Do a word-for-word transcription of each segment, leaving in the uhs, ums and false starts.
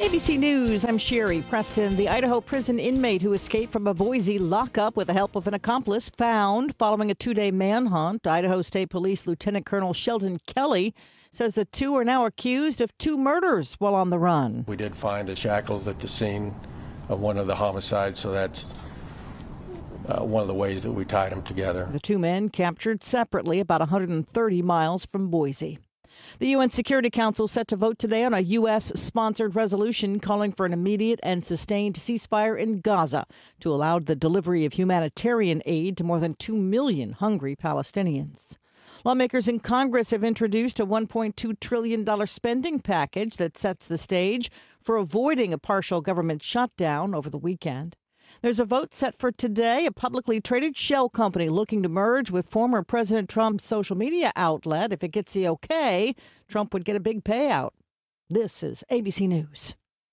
A B C News, I'm Sherry Preston. The Idaho prison inmate who escaped from a Boise lockup with the help of an accomplice found following a two-day manhunt. Idaho State Police Lieutenant Colonel Sheldon Kelly says the two are now accused of two murders while on the run. We did find the shackles at the scene of one of the homicides, so that's uh, one of the ways that we tied them together. The two men captured separately about one hundred thirty miles from Boise. The U N Security Council set to vote today on a U S-sponsored resolution calling for an immediate and sustained ceasefire in Gaza to allow the delivery of humanitarian aid to more than two million hungry Palestinians. Lawmakers in Congress have introduced a one point two trillion dollars spending package that sets the stage for avoiding a partial government shutdown over the weekend. There's a vote set for today. A publicly traded shell company looking to merge with former President Trump's social media outlet. If it gets the okay, Trump would get a big payout. This is A B C News.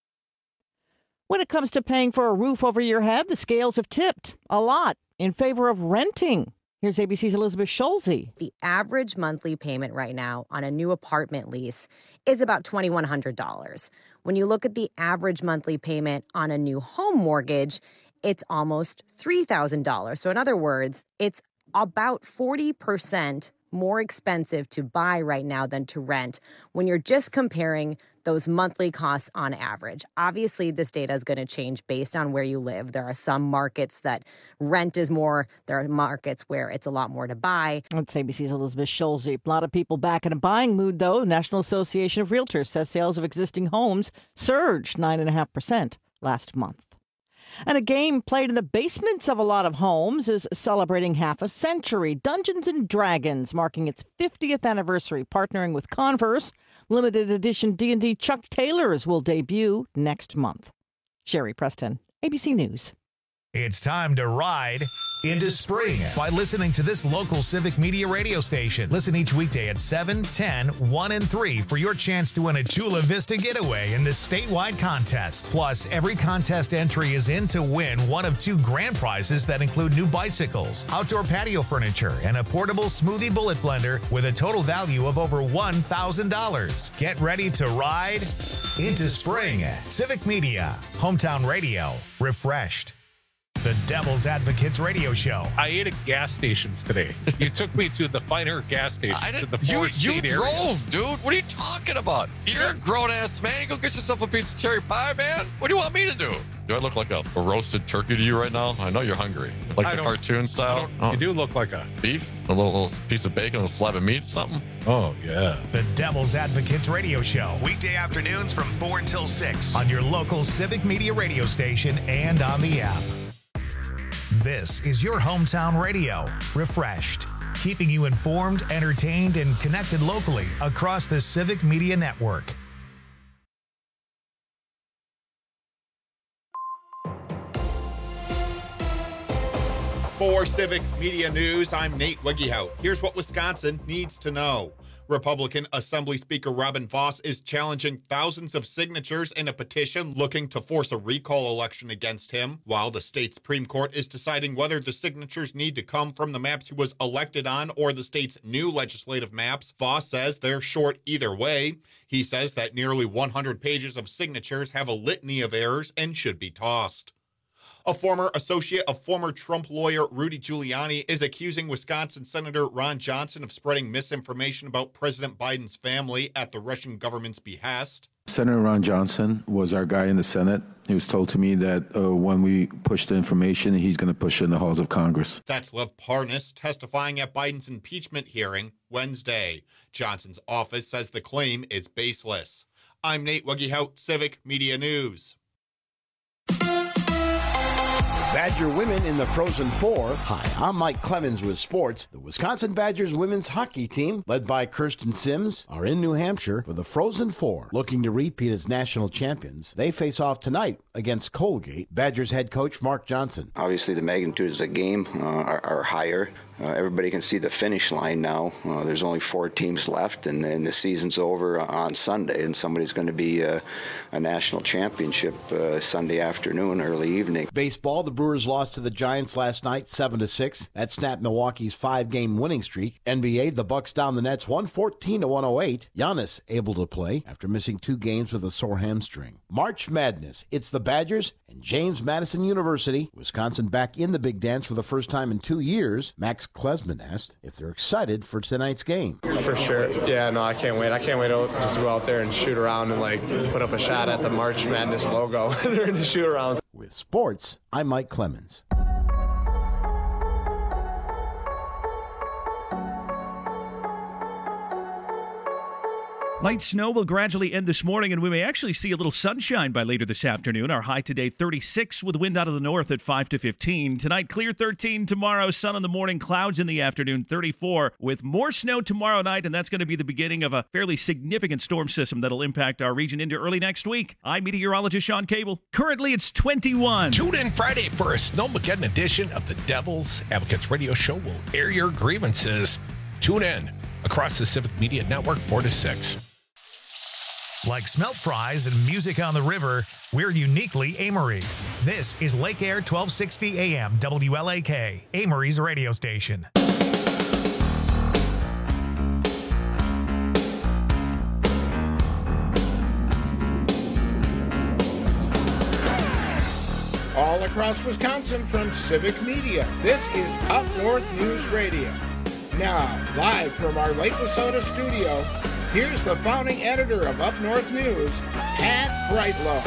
When it comes to paying for a roof over your head, the scales have tipped a lot in favor of renting. Here's A B C's Elizabeth Schulze. The average monthly payment right now on a new apartment lease is about two thousand one hundred dollars. When you look at the average monthly payment on a new home mortgage, it's almost three thousand dollars. So in other words, it's about forty percent more expensive to buy right now than to rent when you're just comparing those monthly costs on average. Obviously, this data is going to change based on where you live. There are some markets that rent is more. There are markets where it's a lot more to buy. That's A B C's Elizabeth Schulze. A lot of people back in a buying mood, though. The National Association of Realtors says sales of existing homes surged nine point five percent last month. And a game played in the basements of a lot of homes is celebrating half a century. Dungeons and Dragons marking its fiftieth anniversary, partnering with Converse. Limited edition D and D Chuck Taylors will debut next month. Sherry Preston, A B C News. It's time to ride into spring by listening to this local Civic Media radio station. Listen each weekday at seven, ten, one, and three for your chance to win a Chula Vista getaway in this statewide contest. Plus, every contest entry is in to win one of two grand prizes that include new bicycles, outdoor patio furniture, and a portable smoothie bullet blender with a total value of over one thousand dollars. Get ready to ride into spring. Civic Media, hometown radio, refreshed. The Devil's Advocates radio show. I ate at gas stations today. You took me to the finer gas station. I didn't, to the you you area. drove, dude. What are you talking about? You're a grown-ass man. You go get yourself a piece of cherry pie, man. What do you want me to do? Do I look like a, a roasted turkey to you right now? I know you're hungry. Like I the cartoon style? Oh. You do look like a... Beef? A little, little piece of bacon, a slab of meat, something? Oh, yeah. The Devil's Advocates radio show. Weekday afternoons from four until six on your local Civic Media radio station and on the app. This is your hometown radio, refreshed, keeping you informed, entertained, and connected locally across the Civic Media Network. For Civic Media News, I'm Nate Wiggyhout. Here's what Wisconsin needs to know. Republican Assembly Speaker Robin Vos is challenging thousands of signatures in a petition looking to force a recall election against him, while the state Supreme Court is deciding whether the signatures need to come from the maps he was elected on or the state's new legislative maps. Vos says they're short either way. He says that nearly one hundred pages of signatures have a litany of errors and should be tossed. A former associate of former Trump lawyer Rudy Giuliani is accusing Wisconsin Senator Ron Johnson of spreading misinformation about President Biden's family at the Russian government's behest. Senator Ron Johnson was our guy in the Senate. He was told to me that uh, when we push the information, he's going to push it in the halls of Congress. That's Lev Parnas testifying at Biden's impeachment hearing Wednesday. Johnson's office says the claim is baseless. I'm Nate Wiggyhout, Civic Media News. Badger women in the Frozen Four. Hi, I'm Mike Clemens with sports. The Wisconsin Badgers women's hockey team, led by Kirsten Sims, are in New Hampshire for the Frozen Four, looking to repeat as national champions. They face off tonight against Colgate. Badgers head coach Mark Johnson. Obviously, the magnitudes of the game uh, are, are higher, uh, everybody can see the finish line now. Uh, there's only four teams left, and, and the season's over on Sunday, and somebody's going to be a, a national championship uh, Sunday afternoon, early evening. Baseball, the Brewers lost to the Giants last night, seven to six. That snapped Milwaukee's five-game winning streak. N B A, the Bucks down the Nets one fourteen to one oh eight. Giannis able to play after missing two games with a sore hamstring. March Madness. It's the Badgers and James Madison University. Wisconsin back in the big dance for the first time in two years. Max Klesman asked if they're excited for tonight's game. For sure. Yeah, no, I can't wait. I can't wait to just go out there and shoot around and like put up a shot at the March Madness logo during the shoot around. With sports, I'm Mike Clemens. Light snow will gradually end this morning, and we may actually see a little sunshine by later this afternoon. Our high today, thirty-six, with wind out of the north at five to fifteen. Tonight, clear thirteen. Tomorrow, sun in the morning, clouds in the afternoon, thirty-four. With more snow tomorrow night, and that's going to be the beginning of a fairly significant storm system that'll impact our region into early next week. I'm meteorologist Sean Cable. Currently, it's twenty-one. Tune in Friday for a Snowmageddon edition of the Devil's Advocates radio show. We'll air your grievances. Tune in across the Civic Media Network, four to six. Like smelt fries and music on the river, we're uniquely Amory. This is Lake Air twelve sixty A M W L A K, Amory's radio station. All across Wisconsin from Civic Media, this is Up North News Radio. Now, live from our Lake Wissota studio, here's the founding editor of Up North News, Pat Brightlow.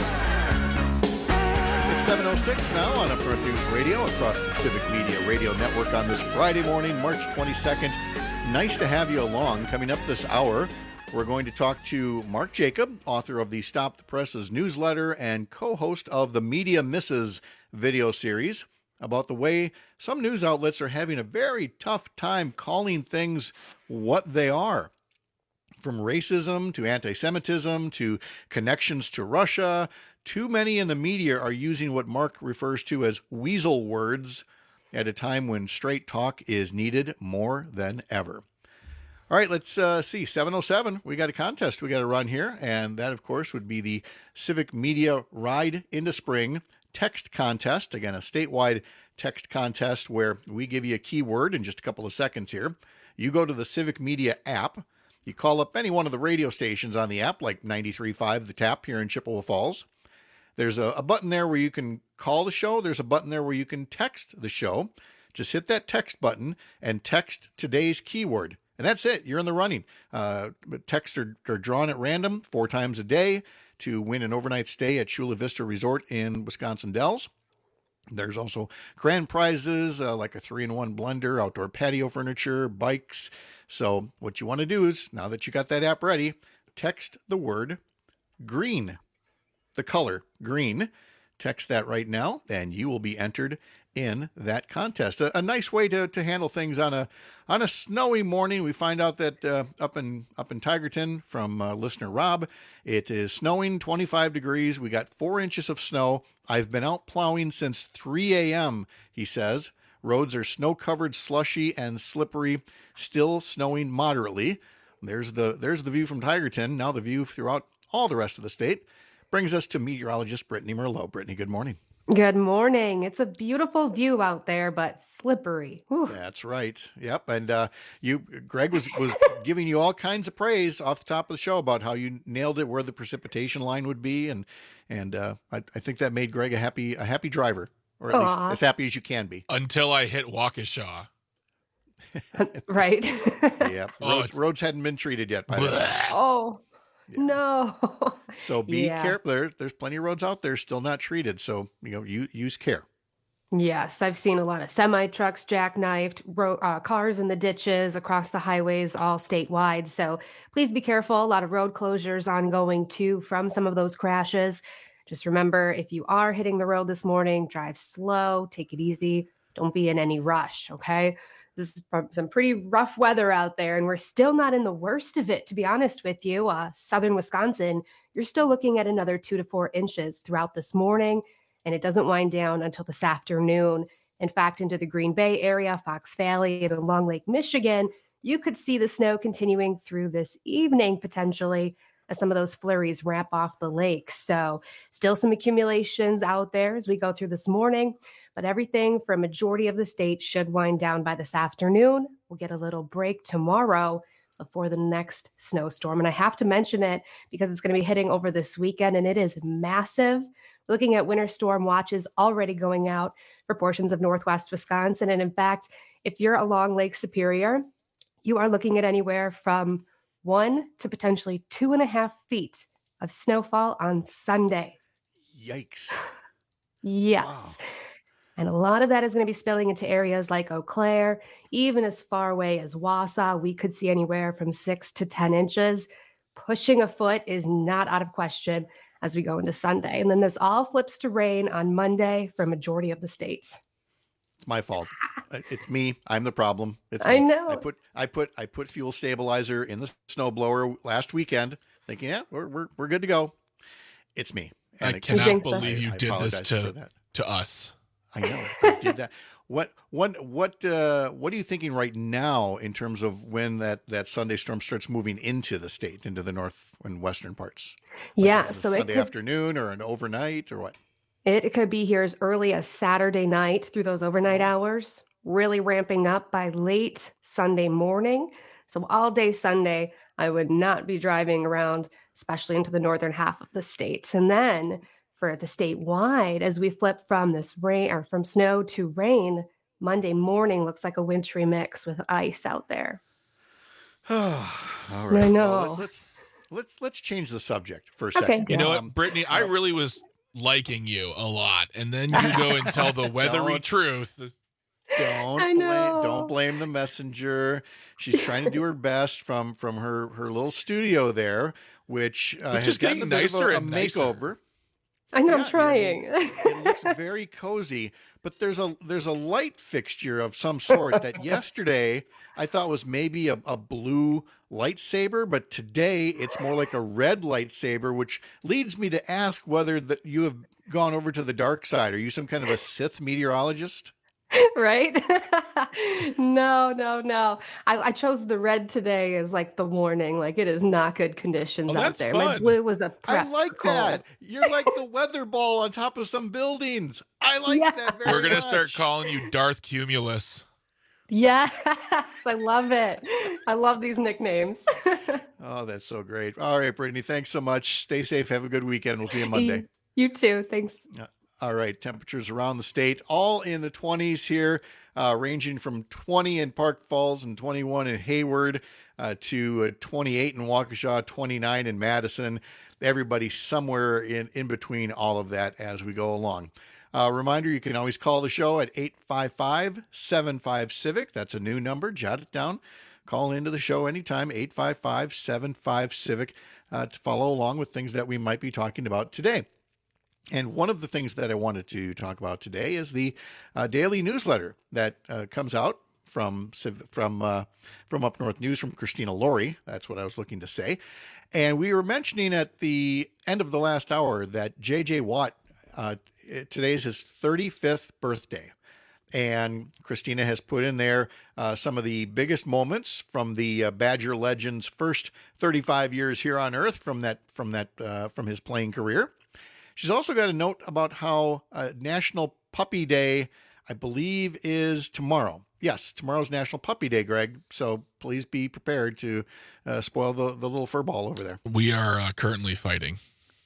It's seven oh six now on Up North News Radio across the Civic Media Radio Network on this Friday morning, March twenty-second. Nice to have you along. Coming up this hour, we're going to talk to Mark Jacob, author of the Stop the Presses newsletter and co-host of the Media Misses video series, about the way some news outlets are having a very tough time calling things what they are. From racism to anti-Semitism to connections to Russia, too many in the media are using what Mark refers to as weasel words at a time when straight talk is needed more than ever. All right, let's uh, see. seven oh seven, we got a contest we got to run here, and that, of course, would be the Civic Media Ride into Spring text contest. Again, a statewide text contest where we give you a keyword in just a couple of seconds here. You go to the Civic Media app. You call up any one of the radio stations on the app, like ninety-three point five The Tap here in Chippewa Falls. There's a, a button there where you can call the show. There's a button there where you can text the show. Just hit that text button and text today's keyword. And that's it. You're in the running. Uh, texts are, are drawn at random four times a day to win an overnight stay at Chula Vista Resort in Wisconsin Dells. There's also grand prizes uh, like a three-in-one blender, outdoor patio furniture, bikes. So what you want to do is, now that you got that app ready, text the word green, the color green. Text that right now, and you will be entered in that contest. A, a nice way to, to handle things on a on a snowy morning. We find out that uh, up in up in Tigerton from uh, listener Rob, it is snowing twenty-five degrees. We got four inches of snow. I've been out plowing since three a.m., he says. Roads are snow-covered, slushy, and slippery, still snowing moderately. There's the there's the view from Tigerton. Now the view throughout all the rest of the state brings us to meteorologist Brittany Merlot. Brittany, good morning. Good morning. It's a beautiful view out there, but slippery. Whew. That's right. Yep. And uh, you, Greg was was giving you all kinds of praise off the top of the show about how you nailed it, where the precipitation line would be, and and uh, I, I think that made Greg a happy a happy driver, or at Aww. least as happy as you can be. Until I hit Waukesha. Right. Yeah. Roads, oh, roads hadn't been treated yet. By the way. Oh. Yeah. No. So be yeah. careful. There, there's plenty of roads out there still not treated. So, you know, you use care. Yes, I've seen a lot of semi trucks jackknifed, ro- uh, cars in the ditches across the highways, all statewide. So please be careful. A lot of road closures ongoing too from some of those crashes. Just remember, if you are hitting the road this morning, drive slow, take it easy. Don't be in any rush. Okay. This is some pretty rough weather out there, and we're still not in the worst of it, to be honest with you. Uh, southern Wisconsin, you're still looking at another two to four inches throughout this morning, and it doesn't wind down until this afternoon. In fact, into the Green Bay area, Fox Valley, and along Lake Michigan, you could see the snow continuing through this evening potentially as some of those flurries ramp off the lake. So still some accumulations out there as we go through this morning, but everything for a majority of the state should wind down by this afternoon. We'll get a little break tomorrow before the next snowstorm. And I have to mention it because it's going to be hitting over this weekend, and it is massive. Looking at winter storm watches already going out for portions of northwest Wisconsin. And in fact, if you're along Lake Superior, you are looking at anywhere from one to potentially two and a half feet of snowfall on Sunday. Yikes. Yes. Wow. And a lot of that is going to be spilling into areas like Eau Claire, even as far away as Wausau. We could see anywhere from six to ten inches. Pushing a foot is not out of question as we go into Sunday. And then this all flips to rain on Monday for a majority of the states. It's my fault. It's me. I'm the problem. It's I me. know. I put I put I put fuel stabilizer in the snowblower last weekend, thinking, yeah, we're we're we're good to go. It's me. And I it, cannot believe I, you I did this to that. to us. I know. I did that. What what what uh, what are you thinking right now in terms of when that, that Sunday storm starts moving into the state, into the north and western parts? Like, yeah. is it So Sunday it could, afternoon or an overnight or what? It, it could be here as early as Saturday night through those overnight hours, really ramping up by late Sunday morning. So all day Sunday, I would not be driving around, especially into the northern half of the state. And then for the statewide, as we flip from this rain or from snow to rain, Monday morning looks like a wintry mix with ice out there. All right. I know. Well, let's let's let's change the subject for a Okay. second. You know Um, what, Brittany? I really was liking you a lot, and then you go and tell the weathery Don't. truth. Don't I blame know. don't blame the messenger. She's trying to do her best from from her her little studio there, which uh, Which has is gotten getting a bit of nicer a, a and nicer. makeover. I know, Yeah, I'm trying. It looks very cozy, but there's a there's a light fixture of some sort that yesterday I thought was maybe a, a blue lightsaber, but today it's more like a red lightsaber, which leads me to ask whether that you have gone over to the dark side. Are you some kind of a Sith meteorologist? Right? no, no, no. I, I chose the red today as like the warning. Like it is not good conditions Oh, out that's there. My fun. blue was a I prep like cold. that. You're like the weather ball on top of some buildings. I like Yeah. that very We're gonna much. start calling you Darth Cumulus. Yes, I love it. I love these nicknames. Oh, that's so great. All right, Brittany, thanks so much. Stay safe. Have a good weekend. We'll see you Monday. You too. Thanks. All right, temperatures around the state, all in the twenties here, uh, ranging from twenty in Park Falls and twenty-one in Hayward uh, to uh, twenty-eight in Waukesha, twenty-nine in Madison. Everybody somewhere in, in between all of that as we go along. Uh, reminder, you can always call the show at eight five five, seven five, CIVIC. That's a new number. Jot it down. Call into the show anytime, eight five five, seven five, CIVIC, uh, to follow along with things that we might be talking about today. And one of the things that I wanted to talk about today is the uh, daily newsletter that uh, comes out from from uh, from Up North News from Christina Laurie. That's what I was looking to say. And we were mentioning at the end of the last hour that J J. Watt, uh, today is his thirty-fifth birthday. And Christina has put in there uh, some of the biggest moments from the uh, Badger legend's first thirty-five years here on Earth from that from that uh, from his playing career. She's also got a note about how uh, National Puppy Day, I believe, is tomorrow. Yes, tomorrow's National Puppy Day, Greg. So please be prepared to uh, spoil the, the little fur ball over there. We are uh, currently fighting.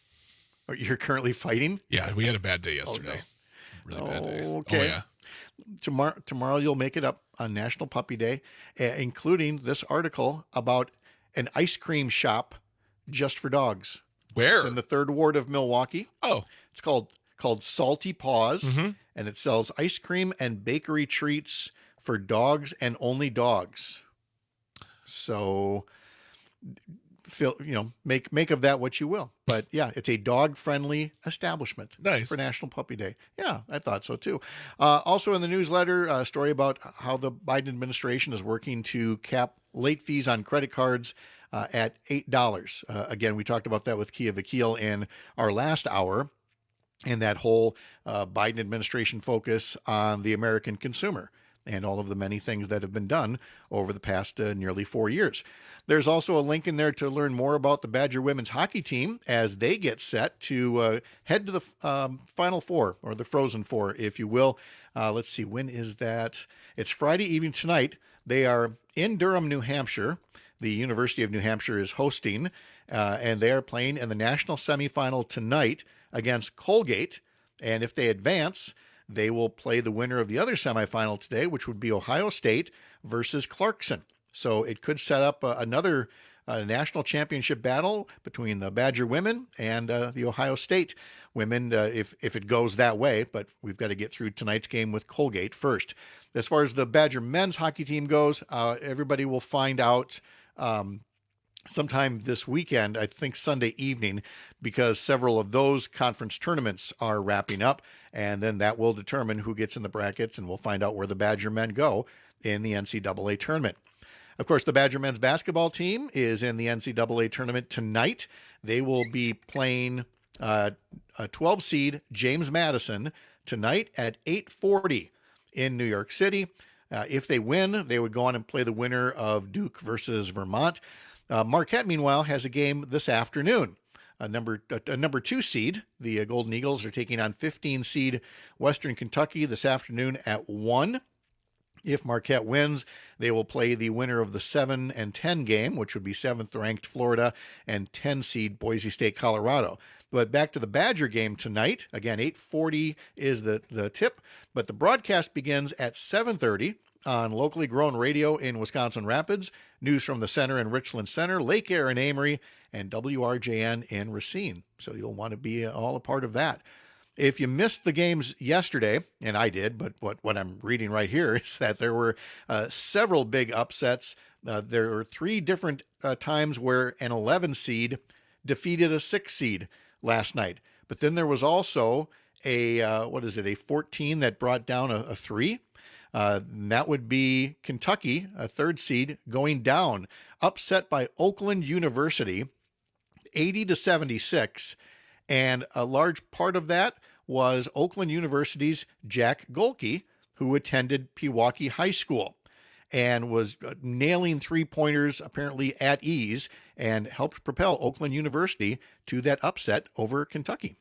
Oh, you're currently fighting? Yeah, we had a bad day yesterday. Oh, no. Really bad day. Okay. Oh, yeah. Tomorrow, tomorrow you'll make it up on National Puppy Day, uh, including this article about an ice cream shop just for dogs. Where? It's in the third ward of Milwaukee. Oh. It's called called Salty Paws, Mm-hmm. and it sells ice cream and bakery treats for dogs and only dogs. So, feel you know, make make of that what you will. But yeah, it's a dog friendly establishment. Nice. For National Puppy Day. Yeah, I thought so too. Uh, also in the newsletter, a story about how the Biden administration is working to cap late fees on credit cards uh, at eight dollars. Uh, again, we talked about that with Kia Vakil in our last hour. and that whole uh, Biden administration focus on the American consumer and all of the many things that have been done over the past uh, nearly four years. There's also a link in there to learn more about the Badger women's hockey team as they get set to uh, head to the um, Final Four, or the Frozen Four, if you will. Uh, let's see, when is that? It's Friday evening tonight. They are in Durham, New Hampshire. The University of New Hampshire is hosting, uh, and they are playing in the national semifinal tonight against Colgate. And if they advance, they will play the winner of the other semifinal today, which would be Ohio State versus Clarkson. So it could set up uh, another uh, national championship battle between the Badger women and uh, the Ohio State women, uh, if, if it goes that way. But we've got to get through tonight's game with Colgate first. As far as the Badger men's hockey team goes, uh, everybody will find out um, sometime this weekend, I think Sunday evening, because several of those conference tournaments are wrapping up, and then that will determine who gets in the brackets, and we'll find out where the Badger men go in the N C double A tournament. Of course, the Badger men's basketball team is in the N C double A tournament tonight. They will be playing uh, a twelve seed James Madison tonight at eight forty in New York City. Uh, if they win, they would go on and play the winner of Duke versus Vermont. Uh, Marquette, meanwhile, has a game this afternoon. A number a, a number two seed, the uh, Golden Eagles, are taking on fifteen seed Western Kentucky this afternoon at one. If Marquette wins, they will play the winner of the seven and ten game, which would be seventh ranked Florida and ten seed Boise State, Colorado. But back to the Badger game tonight. Again, eight forty is the, the tip, but the broadcast begins at seven thirty on locally grown radio in Wisconsin Rapids, news from the Center in Richland Center, Lake Air in Amory, and W R J N in Racine. So you'll want to be all a part of that. If you missed the games yesterday, and I did, but what, what I'm reading right here is that there were uh, several big upsets. Uh, there were three different uh, times where an eleven seed defeated a six seed last night. But then there was also a, uh, what is it, a fourteen that brought down a, a three. Uh, that would be Kentucky, a third seed, going down, upset by Oakland University, eighty to seventy-six. And a large part of that was Oakland University's Jack Golke, who attended Pewaukee High School and was nailing three-pointers apparently at ease and helped propel Oakland University to that upset over Kentucky.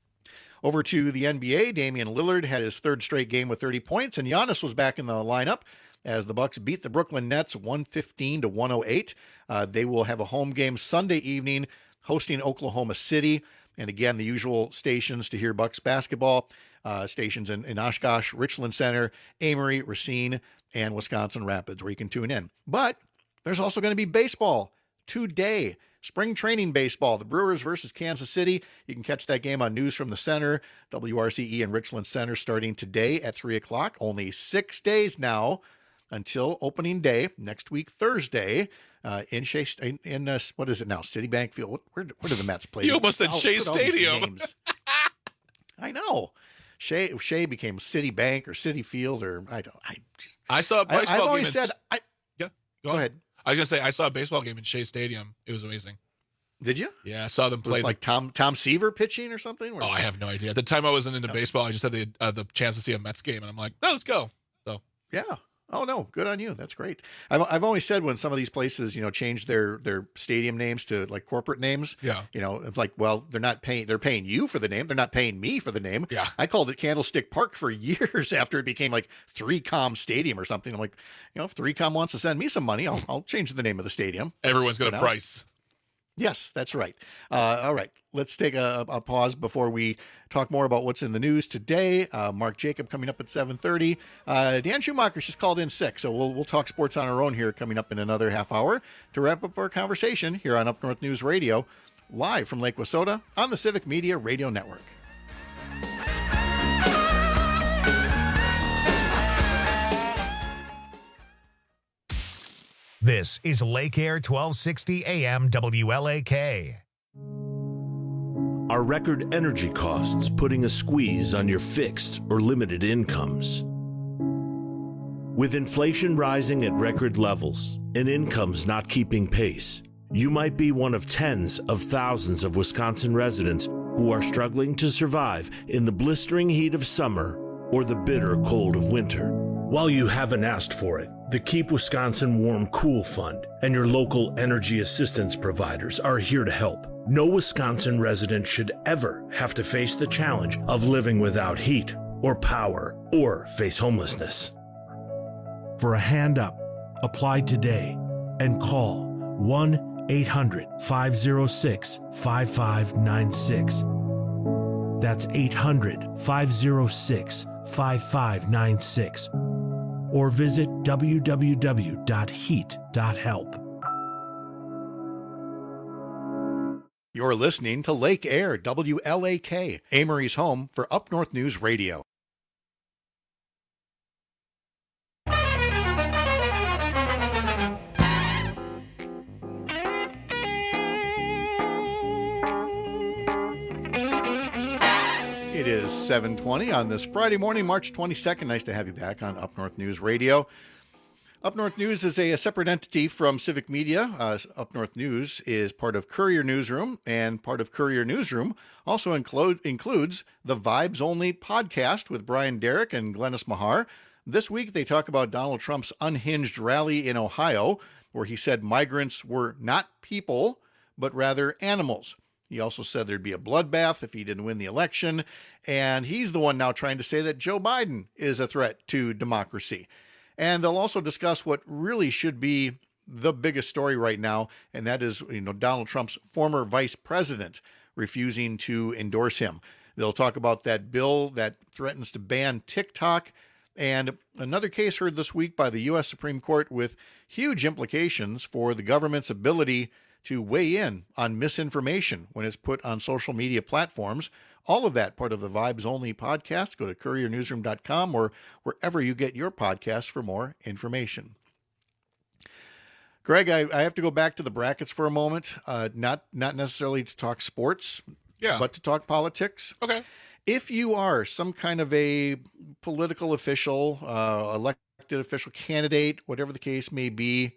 Over to the N B A, Damian Lillard had his third straight game with thirty points, and Giannis was back in the lineup as the Bucks beat the Brooklyn Nets one fifteen to one oh eight. Uh, they will have a home game Sunday evening hosting Oklahoma City. And again, the usual stations to hear Bucks basketball, uh, stations in, in Oshkosh, Richland Center, Amory, Racine, and Wisconsin Rapids, where you can tune in. But there's also going to be baseball today. Spring training baseball, the Brewers versus Kansas City. You can catch that game on News from the Center, W R C E and Richland Center, starting today at three o'clock. Only six days now until opening day, next week, Thursday, uh, in Shea, in, in uh, what is it now, Citibank Field? What, where, where do the Mets play? You almost said Oh, Shea look at all these Stadium. names. I know. Shea, Shea became Citibank or Citi Field, or I don't. I, I saw a I, baseball I've game. always in- said, I, yeah, go ahead. I was gonna say I saw a baseball game in Shea Stadium. It was amazing. Did you? Yeah, I saw them Was play. it like Tom Tom Seaver pitching or something? Or- oh, I have no idea. At the time I wasn't into baseball, I just had the uh, the chance to see a Mets game, and I'm like, no, let's go. So Yeah. Oh no, good on you. That's great. I've I've always said when some of these places, you know, change their their stadium names to like corporate names. Yeah. You know, it's like, well, they're not paying. They're paying you for the name. They're not paying me for the name. Yeah. I called it Candlestick Park for years after it became like three com Stadium or something. I'm like, you know, if three com wants to send me some money, I'll I'll change the name of the stadium. everyone's got You a know? price. Yes, that's right. Uh, all right, let's take a, a pause before we talk more about what's in the news today. Uh, Mark Jacob coming up at seven thirty. Uh, Dan Schumacher's just called in sick, so we'll we'll talk sports on our own here coming up in another half hour to wrap up our conversation here on Up North News Radio, live from Lake Wissota on the Civic Media Radio Network. This is Lake Air twelve sixty A M W L A K. Are record energy costs putting a squeeze on your fixed or limited incomes? With inflation rising at record levels and incomes not keeping pace, you might be one of tens of thousands of Wisconsin residents who are struggling to survive in the blistering heat of summer or the bitter cold of winter. While you haven't asked for it, the Keep Wisconsin Warm Cool Fund and your local energy assistance providers are here to help. No Wisconsin resident should ever have to face the challenge of living without heat or power or face homelessness. For a hand up, apply today and call one eight hundred five oh six five five nine six. That's eight hundred five oh six five five nine six. Or visit w w w dot heat dot help. You're listening to Lake Air, W L A K, Amory's home for Up North News Radio. It is seven twenty on this Friday morning, March twenty-second. Nice to have you back on Up North News Radio. Up North News is a, a separate entity from Civic Media. Uh, Up North News is part of Courier Newsroom, and part of Courier Newsroom also include, includes the Vibes Only podcast with Brian Derrick and Glennis Mahar. This week they talk about Donald Trump's unhinged rally in Ohio, where he said migrants were not people, but rather animals. He also said there'd be a bloodbath if he didn't win the election, and he's the one now trying to say that Joe Biden is a threat to democracy. And they'll also discuss what really should be the biggest story right now, and that is, you know, Donald Trump's former vice president refusing to endorse him. They'll talk about that bill that threatens to ban TikTok, and another case heard this week by the U S Supreme Court with huge implications for the government's ability to weigh in on misinformation when it's put on social media platforms. All of that part of the Vibes Only podcast. Go to courier newsroom dot com or wherever you get your podcasts for more information. Greg, I, I have to go back to the brackets for a moment, uh, not not necessarily to talk sports, yeah, but to talk politics. Okay. If you are some kind of a political official, uh, elected official candidate, whatever the case may be,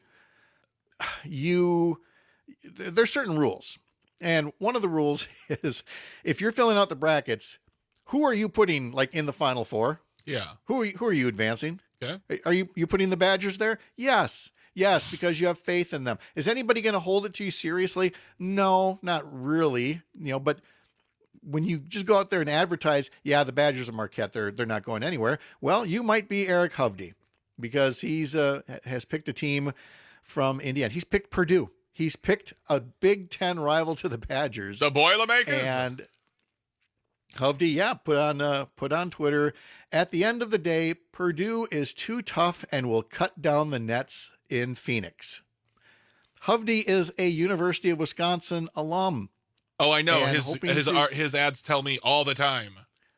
you... there's certain rules. And one of the rules is if you're filling out the brackets, who are you putting like in the final four? Yeah. Who are you, who are you advancing? Okay. Are you, you putting the Badgers there? Yes. Yes, because you have faith in them. Is anybody going to hold it to you seriously? No, not really. You know, but when you just go out there and advertise, yeah, the Badgers of Marquette, they're they're not going anywhere. Well, you might be Eric Hovde because he's uh, has picked a team from Indiana. He's picked Purdue. He's picked a Big Ten rival to the Badgers. The Boilermakers. And Hovde, yeah, put on uh, put on Twitter, at the end of the day, Purdue is too tough and will cut down the nets in Phoenix. Hovde is a University of Wisconsin alum. Oh, I know. And His his to, art, his ads tell me all the time.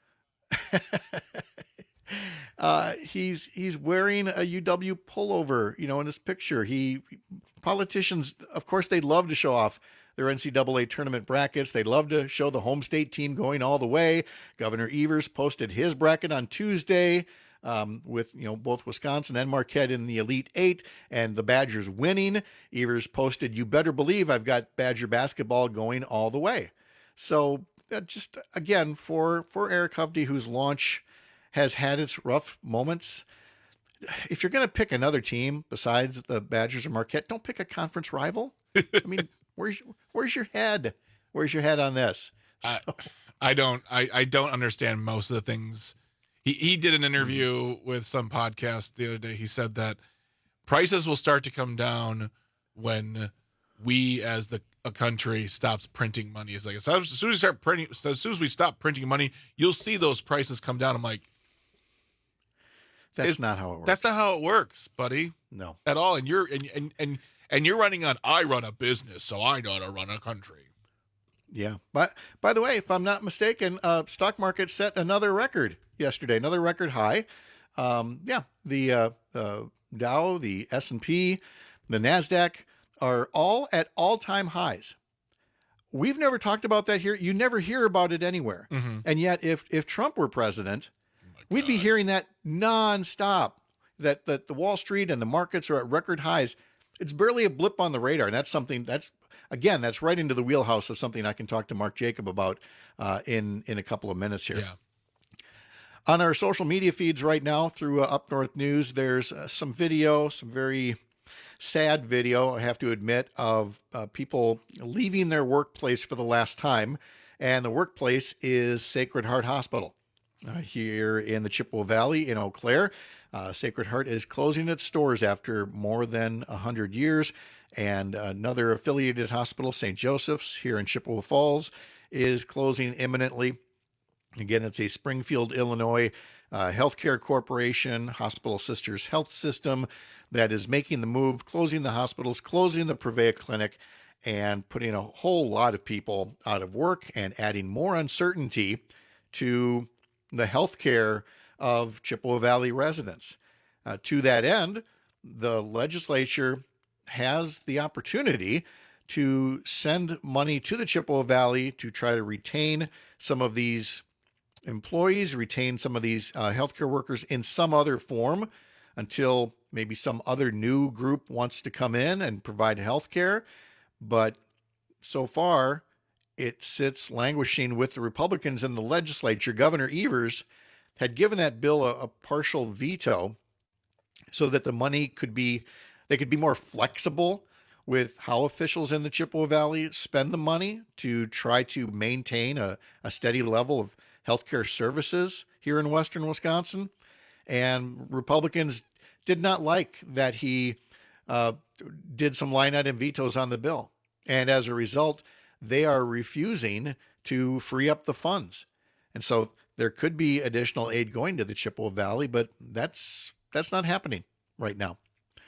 uh, he's he's wearing a U W pullover, you know, in his picture. He politicians, of course, they love to show off their N C double A tournament brackets. They love to show the home state team going all the way. Governor Evers posted his bracket on Tuesday um, with, you know, both Wisconsin and Marquette in the Elite Eight and the Badgers winning. Evers posted, "You better believe I've got Badger basketball going all the way." So uh, just again, for, for Eric Hovde, whose launch has had its rough moments, if you're going to pick another team besides the Badgers or Marquette, don't pick a conference rival. I mean, where's where's your head? Where's your head on this? So. I, I don't. I, I don't understand most of the things. He he did an interview with some podcast the other day. He said that prices will start to come down when we, as the a country, stops printing money. It's like as soon as we start printing, as soon as we stop printing money, you'll see those prices come down. I'm like, That's not how it works. That's not how it works, buddy. No. At all. And you're and and and, and you're running on I run a business, so I know how to run a country. Yeah. But by the way, if I'm not mistaken, uh stock market set another record yesterday, another record high. Um yeah, the uh, uh Dow, the S and P, the NASDAQ are all at all-time highs. We've never talked about that here. You never hear about it anywhere. Mm-hmm. And yet if if Trump were president, we'd be hearing that nonstop, that, that the Wall Street and the markets are at record highs. it's barely a blip on the radar. And that's something that's, again, that's right into the wheelhouse of something I can talk to Mark Jacob about uh, in, in a couple of minutes here. Yeah. On our social media feeds right now through uh, Up North News, there's uh, some video, some very sad video, I have to admit, of uh, people leaving their workplace for the last time. And the workplace is Sacred Heart Hospital uh, here in the Chippewa Valley in Eau Claire. Uh, Sacred Heart is closing its doors after more than one hundred years. And another affiliated hospital, Saint Joseph's, here in Chippewa Falls, is closing imminently. Again, it's a Springfield, Illinois uh, healthcare corporation, Hospital Sisters Health System, that is making the move, closing the hospitals, closing the Prevea Clinic, and putting a whole lot of people out of work and adding more uncertainty to the healthcare of Chippewa Valley residents. Uh, to that end, the legislature has the opportunity to send money to the Chippewa Valley to try to retain some of these employees, retain some of these uh, healthcare workers in some other form until maybe some other new group wants to come in and provide healthcare. But so far, it sits languishing with the Republicans in the legislature. Governor Evers had given that bill a, a partial veto so that the money could be, they could be more flexible with how officials in the Chippewa Valley spend the money to try to maintain a, a steady level of healthcare services here in western Wisconsin. And Republicans did not like that he uh, did some line item vetoes on the bill. And as a result, they are refusing to free up the funds. And so there could be additional aid going to the Chippewa Valley, but that's that's not happening right now.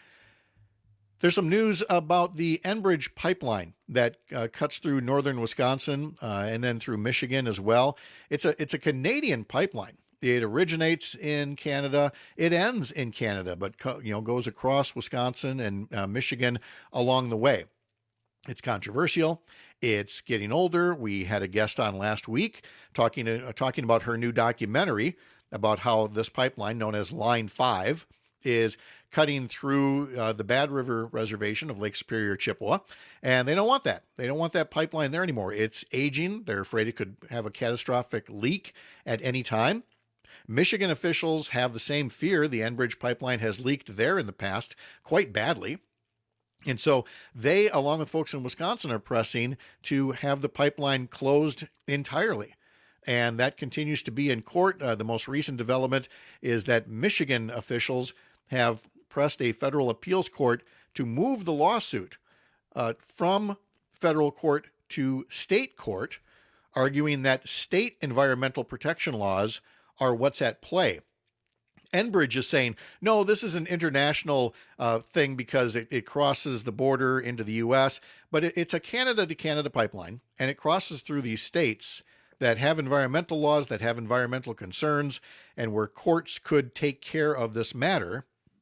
There's some news about the Enbridge pipeline that uh, cuts through northern Wisconsin uh, and then through Michigan as well. It's a it's a Canadian pipeline. It originates in Canada. It ends in Canada, but co- you know goes across Wisconsin and uh, Michigan along the way. It's controversial. It's getting older. We had a guest on last week talking to, uh, talking about her new documentary about how this pipeline, known as Line five, is cutting through uh, the Bad River Reservation of Lake Superior, Chippewa, and they don't want that. They don't want that pipeline there anymore. It's aging. They're afraid it could have a catastrophic leak at any time. Michigan officials have the same fear. The Enbridge pipeline has leaked there in the past quite badly. And so they, along with folks in Wisconsin, are pressing to have the pipeline closed entirely. And that continues to be in court. Uh, the most recent development is that Michigan officials have pressed a federal appeals court to move the lawsuit uh, from federal court to state court, arguing that state environmental protection laws are what's at play. Enbridge is saying, no, this is an international uh, thing because it, it crosses the border into the U S, but it, it's a Canada-to-Canada pipeline, and it crosses through these states that have environmental laws, that have environmental concerns, and where courts could take care of this matter.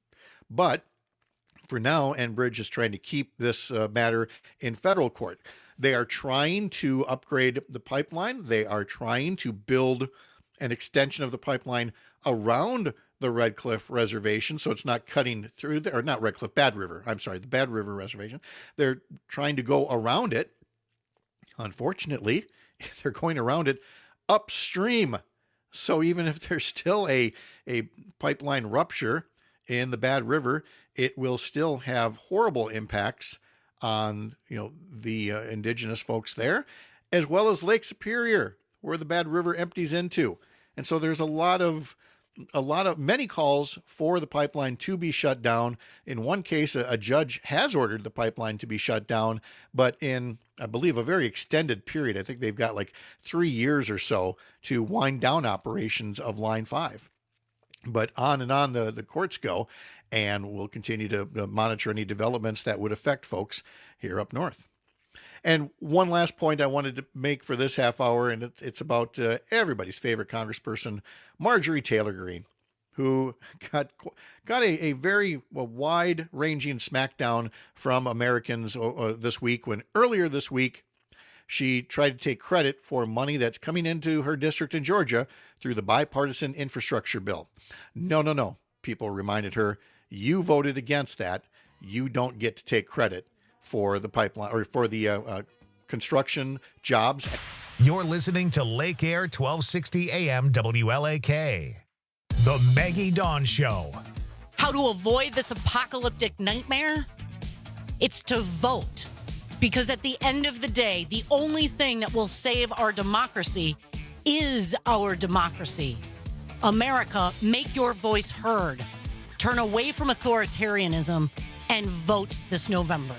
But for now, Enbridge is trying to keep this uh, matter in federal court. They are trying to upgrade the pipeline. They are trying to build an extension of the pipeline around the Red Cliff Reservation, so it's not cutting through there, or not Red Cliff, Bad River. I'm sorry, the Bad River Reservation. They're trying to go around it. Unfortunately, they're going around it upstream. So even if there's still a, a pipeline rupture in the Bad River, it will still have horrible impacts on, you know, the uh, indigenous folks there, as well as Lake Superior, where the Bad River empties into. And so there's a lot of a lot of many calls for the pipeline to be shut down. In one case, a, a judge has ordered the pipeline to be shut down, but in, I believe, a very extended period. I think they've got like three years or so to wind down operations of Line five. But on and on the, the courts go, and we'll continue to, to monitor any developments that would affect folks here up north. And one last point I wanted to make for this half hour, and it's, it's about uh, everybody's favorite congressperson, Marjorie Taylor Greene, who got got a, a very well, wide-ranging smackdown from Americans uh, this week, when earlier this week she tried to take credit for money that's coming into her district in Georgia through the bipartisan infrastructure bill. No, no, no, people reminded her, you voted against that. you don't get to take credit for the pipeline or for the uh, uh, construction jobs. You're listening to Lake Air twelve sixty A M W L A K. The Maggie Dawn Show. How to avoid this apocalyptic nightmare? It's to vote. Because at the end of the day, the only thing that will save our democracy is our democracy. America, make your voice heard. Turn away from authoritarianism and vote this November.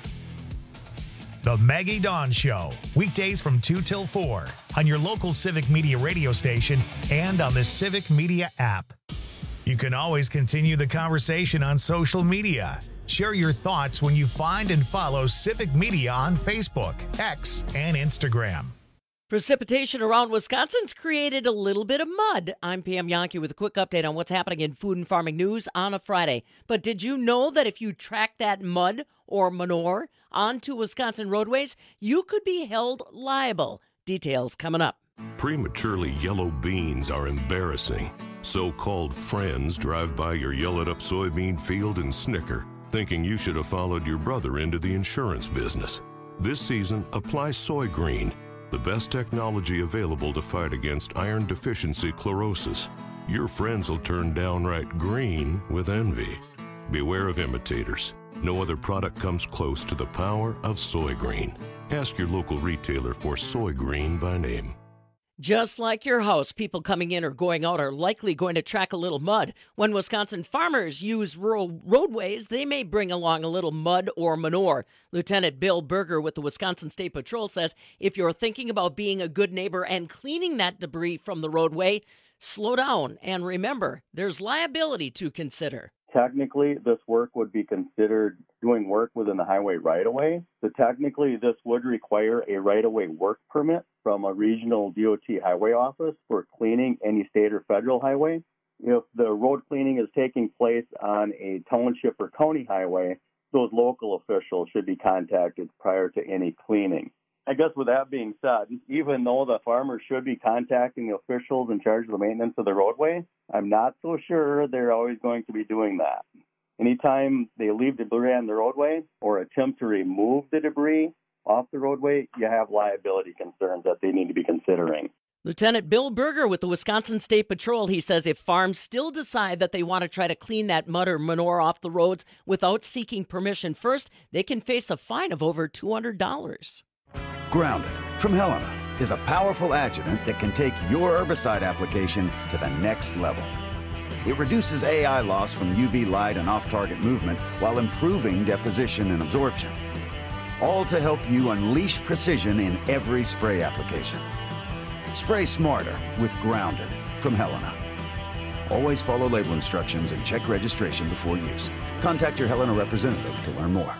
The Maggie Dawn Show, weekdays from two till four on your local Civic Media radio station and on the Civic Media app. You can always continue the conversation on social media. Share your thoughts when you find and follow Civic Media on Facebook, X, and Instagram. Precipitation around Wisconsin's created a little bit of mud. I'm Pam Yankee with a quick update on what's happening in food and farming news on a Friday. But did you know that if you track that mud or manure onto Wisconsin roadways, you could be held liable? Details coming up. Prematurely yellow beans are embarrassing. So-called friends drive by your yellowed-up soybean field and snicker, thinking you should have followed your brother into the insurance business. This season, apply Soy Green, the best technology available to fight against iron deficiency chlorosis. Your friends will turn downright green with envy. Beware of imitators. No other product comes close to the power of Soy Green. Ask your local retailer for Soy Green by name. Just like your house, people coming in or going out are likely going to track a little mud. When Wisconsin farmers use rural roadways, they may bring along a little mud or manure. Lieutenant Bill Berger with the Wisconsin State Patrol says if you're thinking about being a good neighbor and cleaning that debris from the roadway, slow down and remember, there's liability to consider. Technically, this work would be considered doing work within the highway right-of-way. So technically, this would require a right-of-way work permit from a regional D O T highway office for cleaning any state or federal highway. If the road cleaning is taking place on a township or county highway, those local officials should be contacted prior to any cleaning. I guess with that being said, even though the farmers should be contacting the officials in charge of the maintenance of the roadway, I'm not so sure they're always going to be doing that. Anytime they leave debris on the roadway or attempt to remove the debris off the roadway, you have liability concerns that they need to be considering. Lieutenant Bill Berger with the Wisconsin State Patrol, he says if farms still decide that they want to try to clean that mud or manure off the roads without seeking permission first, they can face a fine of over two hundred dollars. Grounded from Helena is a powerful adjuvant that can take your herbicide application to the next level. It reduces A I loss from U V light and off-target movement while improving deposition and absorption. All to help you unleash precision in every spray application. Spray smarter with Grounded from Helena. Always follow label instructions and check registration before use. Contact your Helena representative to learn more.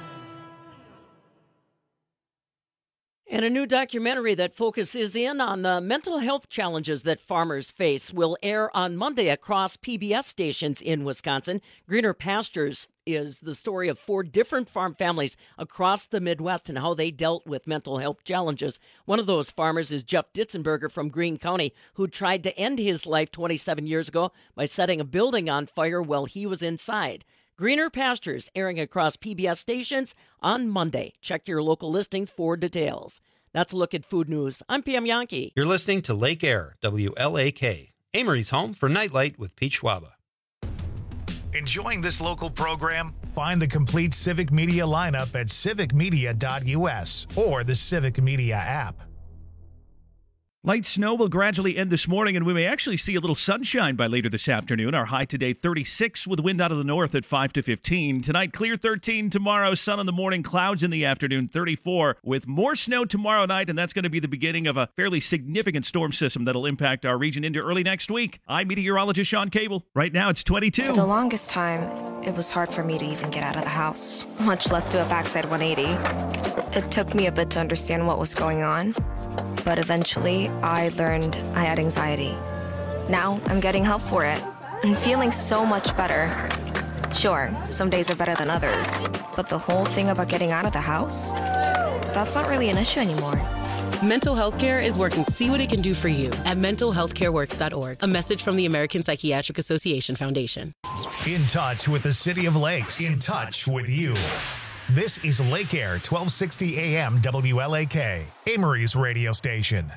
And a new documentary that focuses in on the mental health challenges that farmers face will air on Monday across P B S stations in Wisconsin. Greener Pastures is the story of four different farm families across the Midwest and how they dealt with mental health challenges. One of those farmers is Jeff Ditzenberger from Greene County, who tried to end his life twenty-seven years ago by setting a building on fire while he was inside. Greener Pastures, airing across P B S stations on Monday. Check your local listings for details. That's a look at food news. I'm Pam Yankee. You're listening to Lake Air, W L A K. Amory's home for Nightlight with Pete Schwaba. Enjoying this local program? Find the complete Civic Media lineup at civic media dot U S or the Civic Media app. Light snow will gradually end this morning, and we may actually see a little sunshine by later this afternoon. Our high today, thirty-six, with wind out of the north at five to fifteen. Tonight, clear thirteen. Tomorrow, sun in the morning, clouds in the afternoon, thirty-four. With more snow tomorrow night, and that's going to be the beginning of a fairly significant storm system that'll impact our region into early next week. I'm meteorologist Sean Cable. Right now, it's twenty-two. For the longest time, it was hard for me to even get out of the house, much less do a backside one eighty. It took me a bit to understand what was going on, but eventually I learned I had anxiety. Now I'm getting help for it and feeling so much better. Sure, some days are better than others, but the whole thing about getting out of the house, that's not really an issue anymore. Mental health care is working. See what it can do for you at mental health care works dot org. A message from the American Psychiatric Association Foundation. In touch with the City of Lakes. In touch with you. This is Lake Air, twelve sixty A M W L A K, Amory's radio station.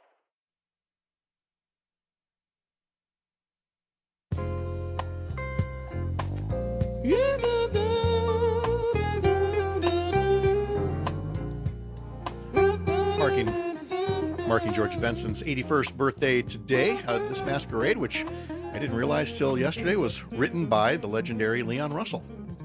Marking, marking George Benson's eighty-first birthday today. Uh, this masquerade, which I didn't realize till yesterday, was written by the legendary Leon Russell.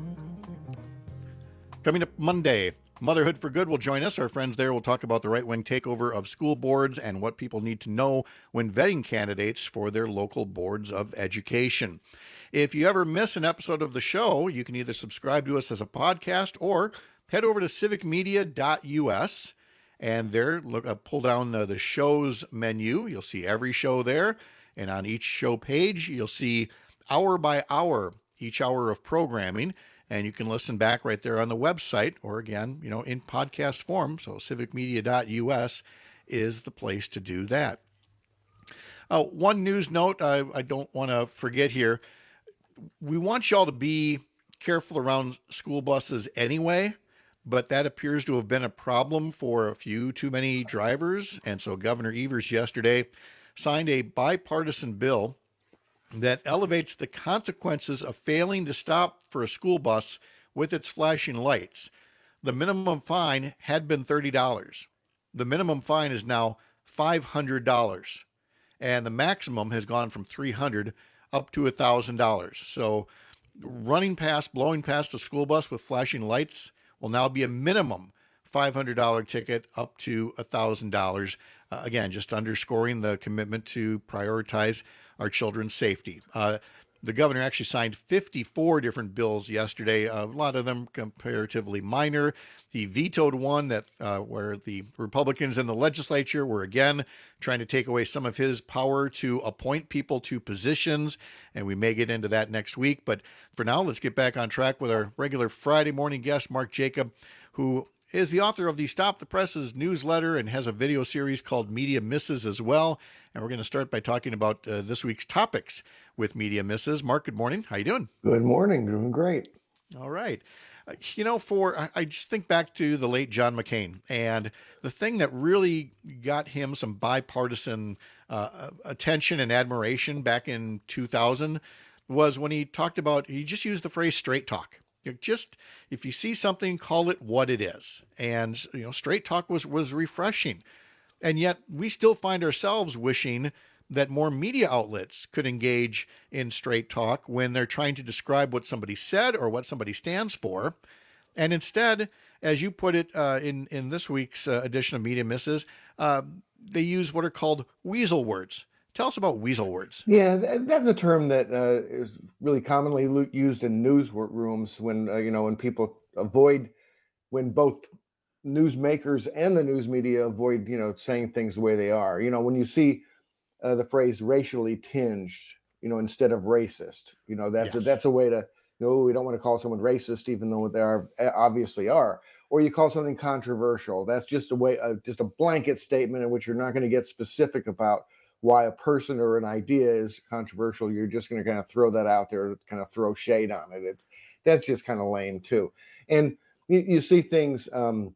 Coming up Monday, Motherhood for Good will join us. Our friends there will talk about the right-wing takeover of school boards and what people need to know when vetting candidates for their local boards of education. If you ever miss an episode of the show, you can either subscribe to us as a podcast or head over to civic media dot U S and there, look, uh, pull down uh, the shows menu. You'll see every show there. And on each show page, you'll see hour by hour, each hour of programming. And you can listen back right there on the website or, again, you know, in podcast form. So civic media dot U S is the place to do that. Uh, one news note I, I don't want to forget here. We want y'all to be careful around school buses anyway, but that appears to have been a problem for a few too many drivers. And so Governor Evers yesterday signed a bipartisan bill that elevates the consequences of failing to stop for a school bus with its flashing lights. The minimum fine had been thirty dollars. The minimum fine is now five hundred dollars. And the maximum has gone from three hundred dollars up to one thousand dollars. So running past, blowing past a school bus with flashing lights will now be a minimum five hundred dollars ticket up to one thousand dollars. Uh, again, just underscoring the commitment to prioritize our children's safety. Uh, the governor actually signed fifty-four different bills yesterday, uh, a lot of them comparatively minor. He vetoed one that uh, where the Republicans in the legislature were again trying to take away some of his power to appoint people to positions, and we may get into that next week. But for now, let's get back on track with our regular Friday morning guest, Mark Jacob, who is the author of the Stop the Presses newsletter and has a video series called Media Misses as well. And we're going to start by talking about uh, this week's topics with Media Misses. Mark, good morning. How you doing? Good morning. Doing great. All right. Uh, you know, for I, I just think back to the late John McCain, and the thing that really got him some bipartisan uh, attention and admiration back in two thousand was when he talked about, he just used the phrase straight talk. Just, if you see something, call it what it is. And, you know, straight talk was, was refreshing. And yet we still find ourselves wishing that more media outlets could engage in straight talk when they're trying to describe what somebody said or what somebody stands for. And instead, as you put it uh, in, in this week's uh, edition of Media Misses, uh, they use what are called weasel words. Tell us about weasel words. Yeah, that's a term that uh, is really commonly used in newsrooms when, uh, you know, when people avoid, when both newsmakers and the news media avoid, you know, saying things the way they are. You know, when you see uh, the phrase racially tinged, you know, instead of racist, you know, that's, yes. a, that's a way to, you know, we don't want to call someone racist, even though they are obviously are. Or you call something controversial. That's just a way, uh, just a blanket statement in which you're not going to get specific about why a person or an idea is controversial. You're just going to kind of throw that out there, kind of throw shade on it. It's that's just kind of lame too. And you, you see things. Um,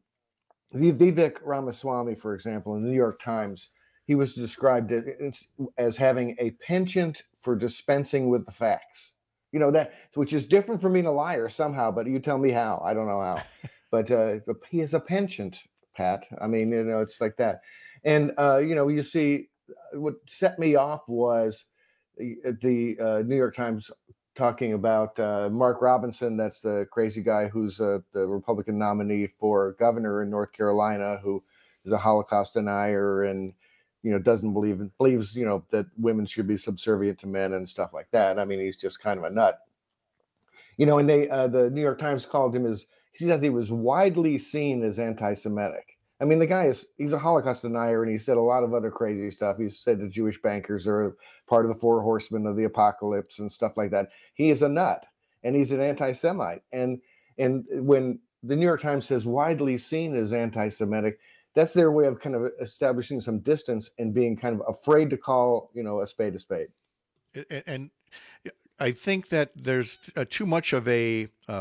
Vivek Ramaswamy, for example, in the New York Times, he was described as, as having a penchant for dispensing with the facts. You know that, which is different from being a liar somehow. But you tell me how. I don't know how. But uh, he has a penchant, Pat. I mean, you know, it's like that. And uh, you know, you see. What set me off was the, the uh, New York Times talking about uh, Mark Robinson. That's the crazy guy who's uh, the Republican nominee for governor in North Carolina, who is a Holocaust denier and, you know, doesn't believe in, believes, you know, that women should be subservient to men and stuff like that. I mean, he's just kind of a nut, you know. And they, uh, the New York Times called him as, he said he was widely seen as anti-Semitic. I mean, the guy is, he's a Holocaust denier, and he said a lot of other crazy stuff. He said the Jewish bankers are part of the four horsemen of the apocalypse and stuff like that. He is a nut, and he's an anti-Semite. And and when the New York Times says widely seen as anti-Semitic, that's their way of kind of establishing some distance and being kind of afraid to call, you know, a spade a spade. And I think that there's uh, too much of a uh,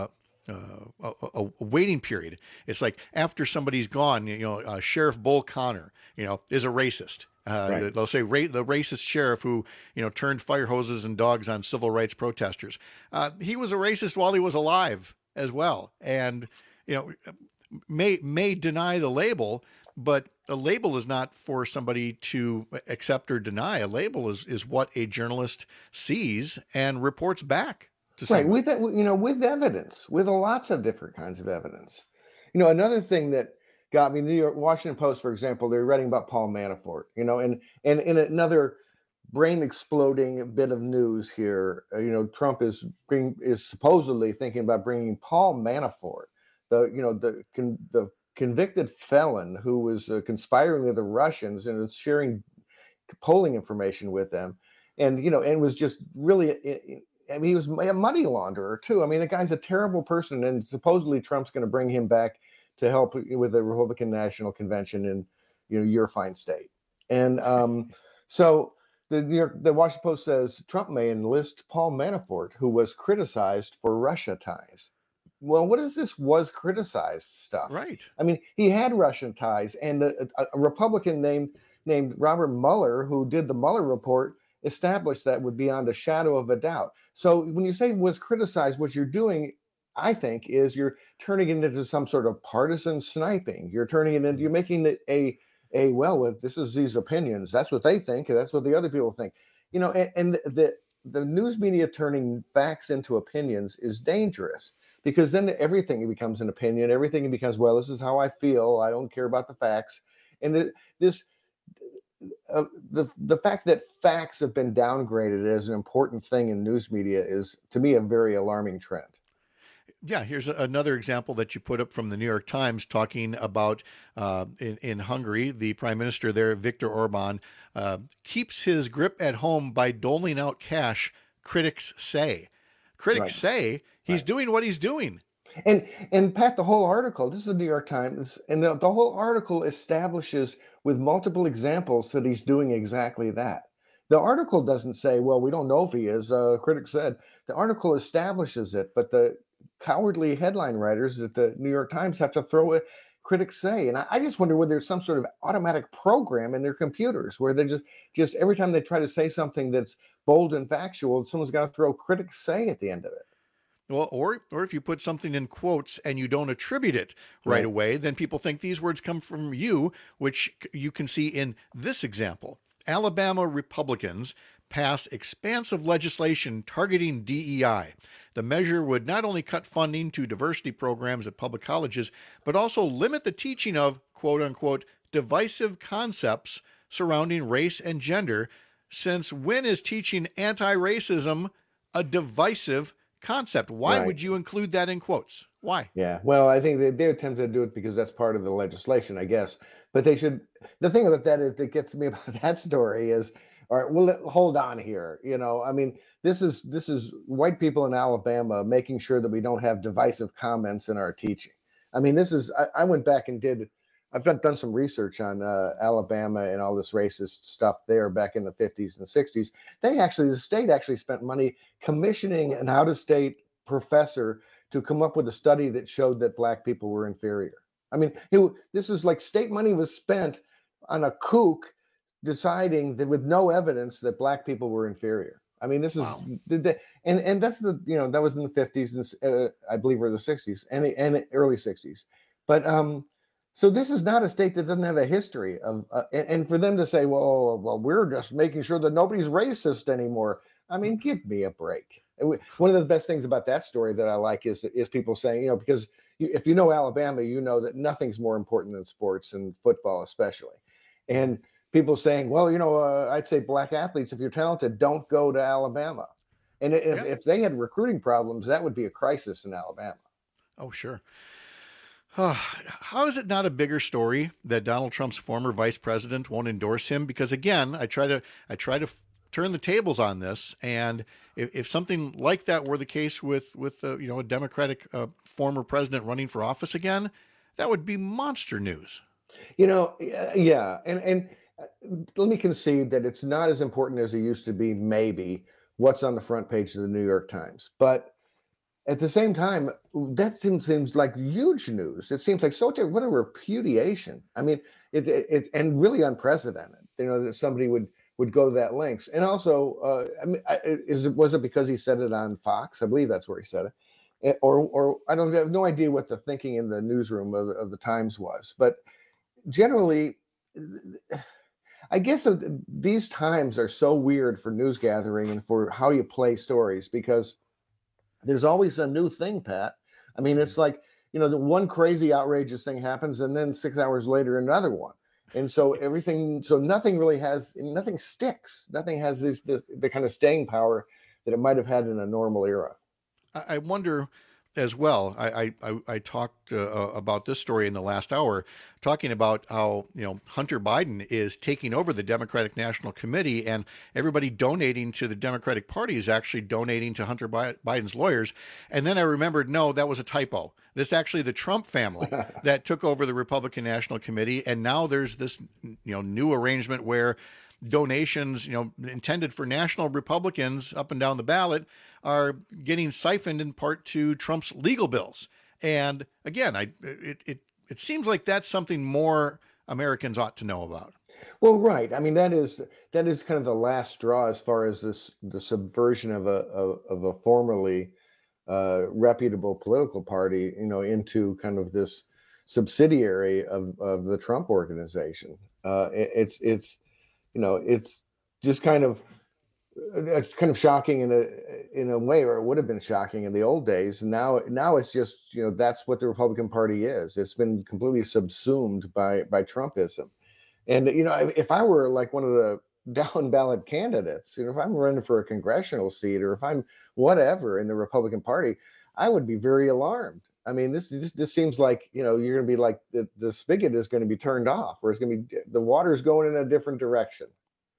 uh, a, a waiting period. It's like after somebody's gone, you know, uh, Sheriff Bull Connor, you know, is a racist. Uh, Right. They'll say ra- the racist sheriff who, you know, turned fire hoses and dogs on civil rights protesters. Uh, he was a racist while he was alive as well, and you know, may may deny the label, but a label is not for somebody to accept or deny. A label is is what a journalist sees and reports back to Right, somebody. with that, you know, with evidence, with lots of different kinds of evidence. You know, another thing that got me, the New York Washington Post, for example, they're writing about Paul Manafort. You know, and and in another brain exploding bit of news here, uh, you know, Trump is bring, is supposedly thinking about bringing Paul Manafort, the you know the con, the convicted felon who was uh, conspiring with the Russians and was sharing polling information with them, and you know, and was just really. It, I mean, he was a money launderer too. I mean, the guy's a terrible person, and supposedly Trump's going to bring him back to help with the Republican National Convention in, you know, your fine state. And um, so the New York, the Washington Post says Trump may enlist Paul Manafort, who was criticized for Russia ties. Well, what is this was criticized stuff? Right. I mean, he had Russian ties, and a, a a Republican named named Robert Mueller, who did the Mueller report, established that with beyond a shadow of a doubt. So when you say was criticized, what you're doing, I think, is you're turning it into some sort of partisan sniping. You're turning it into, you're making it a, a well, if this is these opinions, that's what they think, and that's what the other people think. You know, and, and the the news media turning facts into opinions is dangerous, because then everything becomes an opinion. Everything becomes, well, this is how I feel. I don't care about the facts. And the, this, uh, the the fact that facts have been downgraded as an important thing in news media is, to me, a very alarming trend. Yeah, here's a- another example that you put up from the New York Times talking about uh, in, in Hungary, the prime minister there, Viktor Orban, uh, keeps his grip at home by doling out cash, critics say. Critics Right. say he's doing what he's doing. And and Pat, the whole article, this is the New York Times, and the, the whole article establishes with multiple examples that he's doing exactly that. The article doesn't say, well, we don't know if he is, uh, critics said. The article establishes it, but the cowardly headline writers at the New York Times have to throw it, critics say. And I, I just wonder whether there's some sort of automatic program in their computers where they just, just every time they try to say something that's bold and factual, someone's got to throw critics say at the end of it. Well, or or if you put something in quotes and you don't attribute it right, Right. away, then people think these words come from you, which c- you can see in this example. Alabama Republicans pass expansive legislation targeting D E I. The measure would not only cut funding to diversity programs at public colleges, but also limit the teaching of, quote unquote, divisive concepts surrounding race and gender, since when is teaching anti-racism a divisive concept? Why Right. would you include that in quotes? Why? Yeah, well, I think they, they're tempted to do it because that's part of the legislation, I guess. But they should. The thing about that is that gets me about that story is, all right, well, let- hold on here. You know, I mean, this is this is white people in Alabama making sure that we don't have divisive comments in our teaching. I mean, this is. I, I went back and did. I've done, done some research on uh, Alabama and all this racist stuff there back in the fifties and sixties. They actually, the state actually spent money commissioning an out-of-state professor to come up with a study that showed that black people were inferior. I mean, it, this is like state money was spent on a kook deciding that with no evidence that black people were inferior. I mean, this is the, the, and and that's the you know that was in the fifties and uh, I believe or the sixties and and early sixties. But um, so this is not a state that doesn't have a history of uh, and, and for them to say, well, well, we're just making sure that nobody's racist anymore. I mean, give me a break. And we- One of the best things about that story that I like is is people saying, you know, because you, if you know Alabama, you know that nothing's more important than sports and football, especially. And people saying, well, you know, uh, I'd say black athletes, if you're talented, don't go to Alabama. And if, Yeah. if they had recruiting problems, that would be a crisis in Alabama. Oh, sure. How is it not a bigger story that Donald Trump's former vice president won't endorse him? Because again, I try to I try to f- turn the tables on this, and if, if something like that were the case with with uh, you know a Democratic uh, former president running for office again, that would be monster news. You know, y- yeah, and and uh, let me concede that it's not as important as it used to be. Maybe what's on the front page of the New York Times, but at the same time, that seems seems like huge news. It seems like so what a repudiation. I mean, it, it, it and really unprecedented. You know, that somebody would would go to that lengths. And also, uh, I mean, is it was it because he said it on Fox? I believe that's where he said it, or or I don't I have no idea what the thinking in the newsroom of the, of the Times was. But generally, I guess these times are so weird for news gathering and for how you play stories, because there's always a new thing, Pat. I mean, it's like, you know, the one crazy, outrageous thing happens, and then six hours later, another one. And so everything, so nothing really has, nothing sticks. Nothing has this, this the kind of staying power that it might have had in a normal era. I wonder as well. I I, I talked uh, about this story in the last hour, talking about how, you know, Hunter Biden is taking over the Democratic National Committee, and everybody donating to the Democratic Party is actually donating to Hunter Biden's lawyers. And then I remembered, no, that was a typo. This is actually the Trump family that took over the Republican National Committee, and now there's this, you know, new arrangement where donations, you know, intended for national Republicans up and down the ballot are getting siphoned in part to Trump's legal bills. And again, I it it it seems like that's something more Americans ought to know about. Well, right. I mean, that is that is kind of the last straw as far as this the subversion of a of, of a formerly uh, reputable political party, you know, into kind of this subsidiary of of the Trump organization. Uh, it, it's it's you know, it's just kind of it's kind of shocking in a in a way, or it would have been shocking in the old days. And now now it's just, you know, that's what the Republican Party is. It's been completely subsumed by by Trumpism. And, you know, if I were like one of the down ballot candidates, you know, if I'm running for a congressional seat, or if I'm whatever in the Republican Party, I would be very alarmed. I mean, this just this seems like, you know, you're going to be like the, the spigot is going to be turned off, or it's going to be the water's going in a different direction.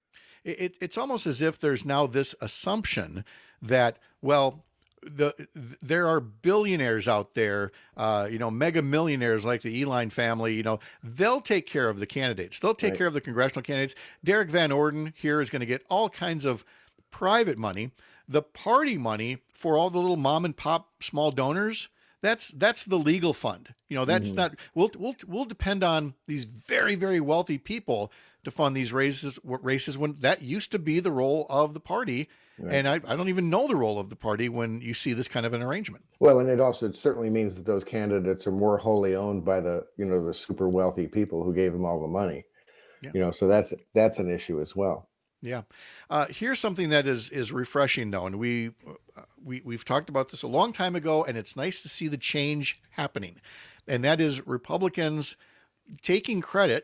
It, it's almost as if there's now this assumption that, well, the there are billionaires out there, uh, you know, mega millionaires like the Elon family, you know, they'll take care of the candidates. They'll take right. care of the congressional candidates. Derek Van Orden here is going to get all kinds of private money. The party money for all the little mom and pop small donors, that's that's the legal fund. You know, that's mm-hmm. not, we'll, we'll, we'll depend on these very, very wealthy people to fund these races, races when that used to be the role of the party. Right. And I, I don't even know the role of the party when you see this kind of an arrangement. Well, and it also it certainly means that those candidates are more wholly owned by the, you know, the super wealthy people who gave them all the money. Yeah. You know, so that's that's an issue as well. Yeah. Uh, here's something that is is refreshing, though, and we uh, we we've talked about this a long time ago, and it's nice to see the change happening, and that is Republicans taking credit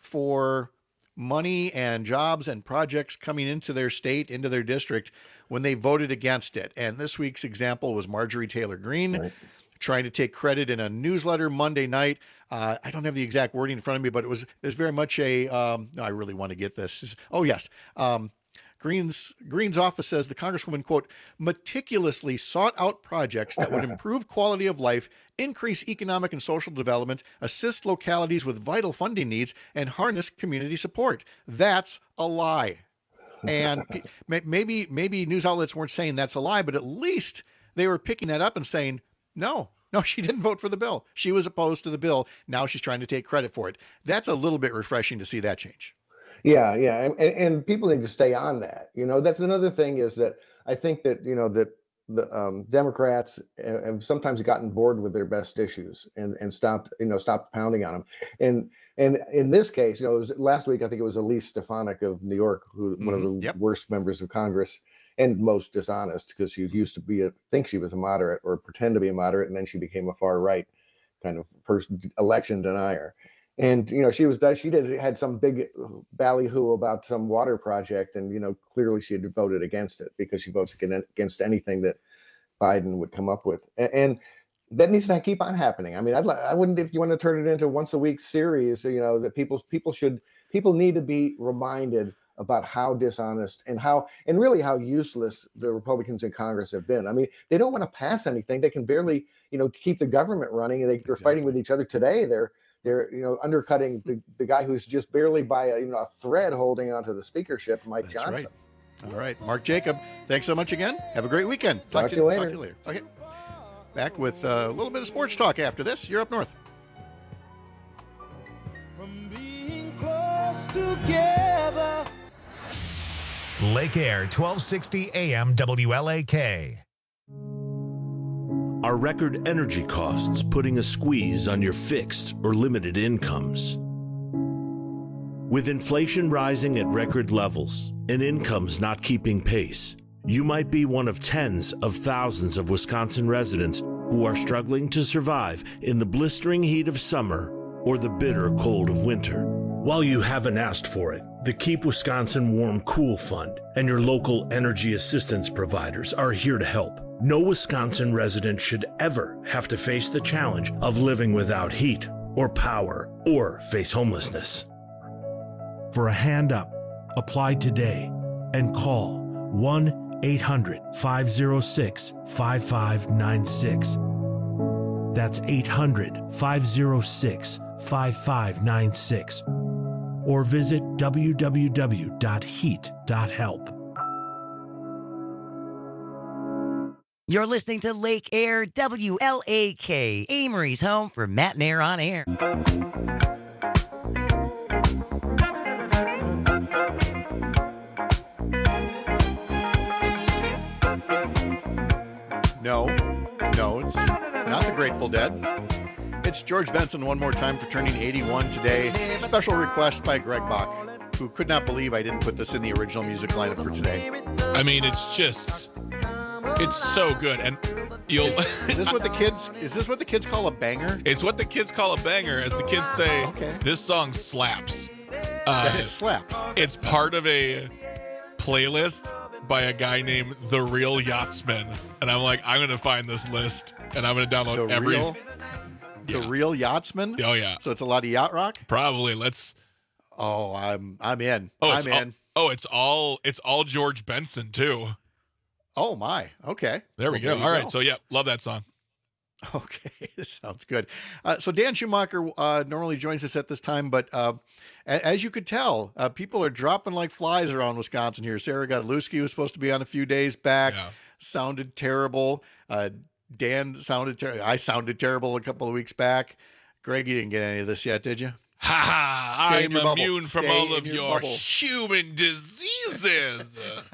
for money and jobs and projects coming into their state, into their district, when they voted against it. And this week's example was Marjorie Taylor Greene, right. trying to take credit in a newsletter Monday night. Uh, I don't have the exact wording in front of me, but it was it was very much a, um, no, I really want to get this. Oh, yes. Um, Greene's, Greene's office says the Congresswoman, quote, meticulously sought out projects that would improve quality of life, increase economic and social development, assist localities with vital funding needs, and harness community support. That's a lie. And maybe maybe news outlets weren't saying that's a lie, but at least they were picking that up and saying, no, no, she didn't vote for the bill. She was opposed to the bill. Now she's trying to take credit for it. That's a little bit refreshing to see that change. Yeah, yeah, and, and people need to stay on that. You know, that's another thing is that I think that, you know, that the um, Democrats have sometimes gotten bored with their best issues and, and stopped, you know, stopped pounding on them. And and in this case, you know, it was last week, I think it was Elise Stefanik of New York, who mm-hmm. one of the yep. worst members of Congress and most dishonest, because she used to be a, think she was a moderate or pretend to be a moderate, and then she became a far right kind of person, election denier. And, you know, she was, she did, had some big ballyhoo about some water project. And, you know, clearly she had voted against it because she votes against anything that Biden would come up with. And, and that needs to keep on happening. I mean, I'd, I wouldn't, if you want to turn it into a once a week series, you know, that people, people should, people need to be reminded about how dishonest and how, and really how useless the Republicans in Congress have been. I mean, they don't want to pass anything. They can barely, you know, keep the government running, and they, they're exactly. fighting with each other today. They're, They're, you know, undercutting the, the guy who's just barely by a, you know, a thread holding onto the speakership, Mike That's Johnson. Right. All right. Mark Jacob, thanks so much again. Have a great weekend. Talk, talk to you later. Talk to you later. Okay. Back with uh, a little bit of sports talk after this. You're Up North. Together. Lake Air, twelve sixty A M W L A K. Are record energy costs putting a squeeze on your fixed or limited incomes? With inflation rising at record levels and incomes not keeping pace, you might be one of tens of thousands of Wisconsin residents who are struggling to survive in the blistering heat of summer or the bitter cold of winter. While you haven't asked for it, the Keep Wisconsin Warm Cool Fund and your local energy assistance providers are here to help. No Wisconsin resident should ever have to face the challenge of living without heat or power or face homelessness. For a hand up, apply today and call one eight hundred, five oh six, five five nine six. That's eight hundred, five oh six, five five nine six. Or visit w w w dot heat dot help. You're listening to Lake Air W L A K, Amory's home for Matt and Air on Air. No, no, it's not the Grateful Dead. It's George Benson one more time for turning eighty-one today. Special request by Greg Bach, who could not believe I didn't put this in the original music lineup for today. I mean, it's just, it's so good. And you'll is, is this what the kids is this what the kids call a banger? It's what the kids call a banger, as the kids say. Okay. This song slaps. Uh, That it slaps. It's part of a playlist by a guy named The Real Yachtsman, and I'm like, I'm gonna find this list and I'm gonna download The every. real, the Yeah. real Yachtsman. Oh yeah. So it's a lot of yacht rock. Probably. Let's. Oh, I'm I'm in. Oh, I'm it's in. All, oh, it's all it's all George Benson too. Oh my. Okay. There we Well, go. you All right. So yeah, love that song. Okay, this sounds good. Uh, so Dan Schumacher uh, normally joins us at this time, but uh, a- as you could tell, uh, people are dropping like flies around Wisconsin here. Sarah Godlewski was supposed to be on a few days back. Yeah. Sounded terrible. Uh, Dan sounded terrible. I sounded terrible a couple of weeks back. Greg, you didn't get any of this yet, did you? Ha ha! Stay in I'm your bubble. immune from Stay all in of your your bubble. human diseases.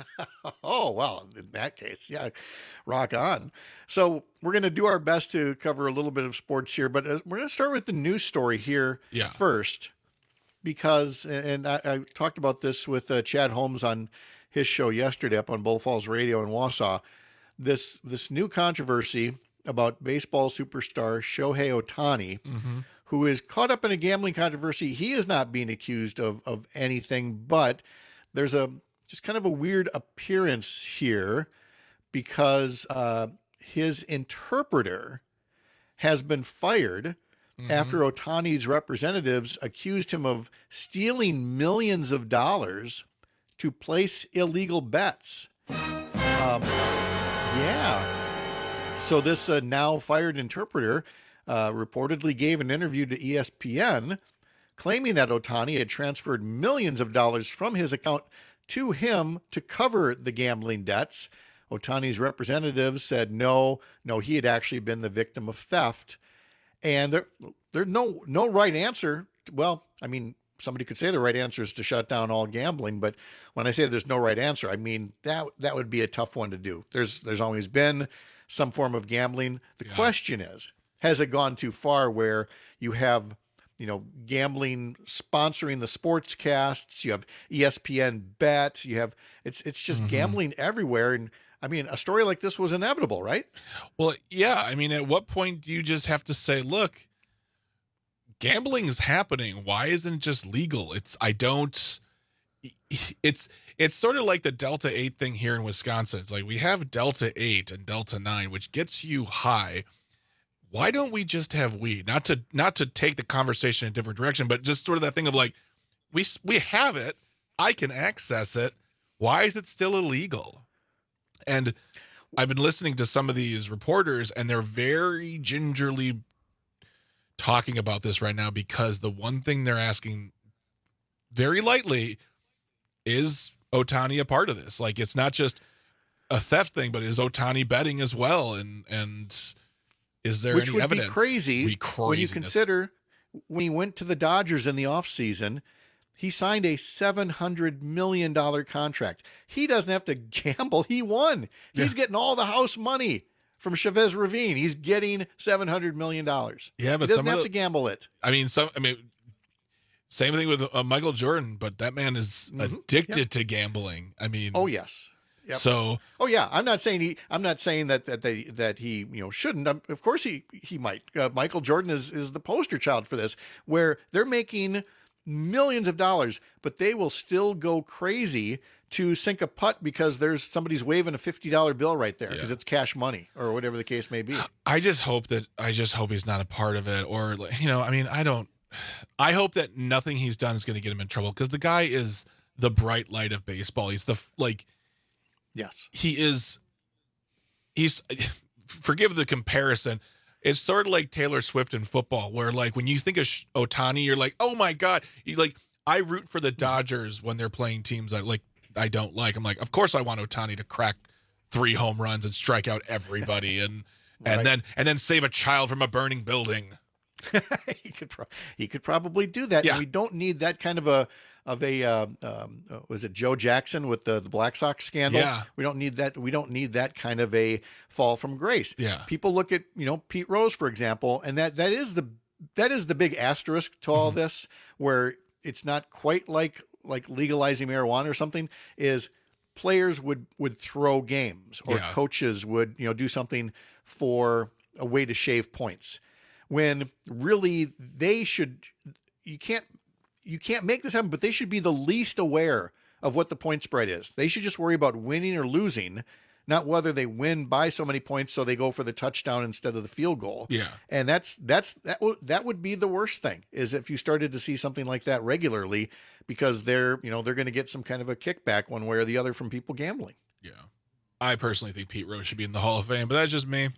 Oh, well, in that case, yeah, rock on. So we're going to do our best to cover a little bit of sports here, but uh, we're going to start with the news story here Yeah. first, because, and I, I talked about this with uh, Chad Holmes on his show yesterday up on Bull Falls Radio in Wausau, this, this new controversy about baseball superstar Shohei Ohtani, Mhm. who is caught up in a gambling controversy. He is not being accused of, of anything, but there's a just kind of a weird appearance here because uh, his interpreter has been fired Mhm. after Ohtani's representatives accused him of stealing millions of dollars to place illegal bets. Um, yeah. So this uh, now fired interpreter uh, reportedly gave an interview to E S P N claiming that Ohtani had transferred millions of dollars from his account to him to cover the gambling debts. Ohtani's representatives said no, no, he had actually been the victim of theft. And there, there's no no right answer. Well, I mean, somebody could say the right answer is to shut down all gambling, but when I say there's no right answer, I mean that that would be a tough one to do. There's there's always been some form of gambling. The Yeah. question is, has it gone too far where you have, you know, gambling sponsoring the sports casts, you have E S P N Bet, you have it's it's just Mhm. gambling everywhere. And I mean, a story like this was inevitable, right? Well, yeah. I mean, at what point do you just have to say, look, gambling is happening. Why isn't it just legal? It's, I don't, it's, it's sort of like the Delta eight thing here in Wisconsin. It's like we have Delta eight and Delta nine, which gets you high. Why don't we just have weed? Not to, not to take the conversation in a different direction, but just sort of that thing of like, we, we have it. I can access it. Why is it still illegal? And I've been listening to some of these reporters, and they're very gingerly talking about this right now because the one thing they're asking very lightly is Ohtani a part of this? Like, it's not just a theft thing, but is Ohtani betting as well? And, and Is there Which any would evidence? be crazy Be when you craziness. consider when he went to the Dodgers in the offseason, he signed a seven hundred million dollars contract. He doesn't have to gamble. He won. He's Yeah. getting all the house money from Chavez Ravine. He's getting seven hundred million dollars. Yeah, but he doesn't some of have the- to gamble it. I mean, some. I mean, same thing with uh, Michael Jordan, but that man is addicted Yep. to gambling. I mean, Oh yes. Yep. So, oh yeah, I'm not saying he. I'm not saying that that they, that he you know shouldn't. Um, of course he he might. Uh, Michael Jordan is is the poster child for this, where they're making millions of dollars, but they will still go crazy to sink a putt because there's somebody's waving a fifty dollar bill right there because Yeah. it's cash money or whatever the case may be. I just hope that I just hope he's not a part of it, or like, you know, I mean, I don't. I hope that nothing he's done is going to get him in trouble because the guy is the bright light of baseball. He's the like. Yes. He is. He's. Forgive the comparison. It's sort of like Taylor Swift in football, where like when you think of Ohtani, you're like, oh my god, you like. I root for the Dodgers when they're playing teams that like I don't like. I'm like, of course I want Ohtani to crack three home runs and strike out everybody, and and Right. then and then save a child from a burning building. he could pro- he could probably do that. Yeah. And we don't need that kind of a of a uh, um, uh, was it Joe Jackson with the the Black Sox scandal? Yeah. We don't need that. We don't need that kind of a fall from grace. Yeah. People look at you know Pete Rose for example, and that that is the that is the big asterisk to all Mm-hmm. this, where it's not quite like like legalizing marijuana or something. Is players would would throw games or Yeah. coaches would you know do something for a way to shave points, when really they should you can't you can't make this happen, but they should be the least aware of what the point spread is. They should just worry about winning or losing, not whether they win by so many points so they go for the touchdown instead of the field goal. Yeah. And that's that's that would that would be the worst thing, is if you started to see something like that regularly, because they're you know they're going to get some kind of a kickback one way or the other from people gambling. Yeah. I personally think Pete Rose should be in the Hall of Fame, but that's just me.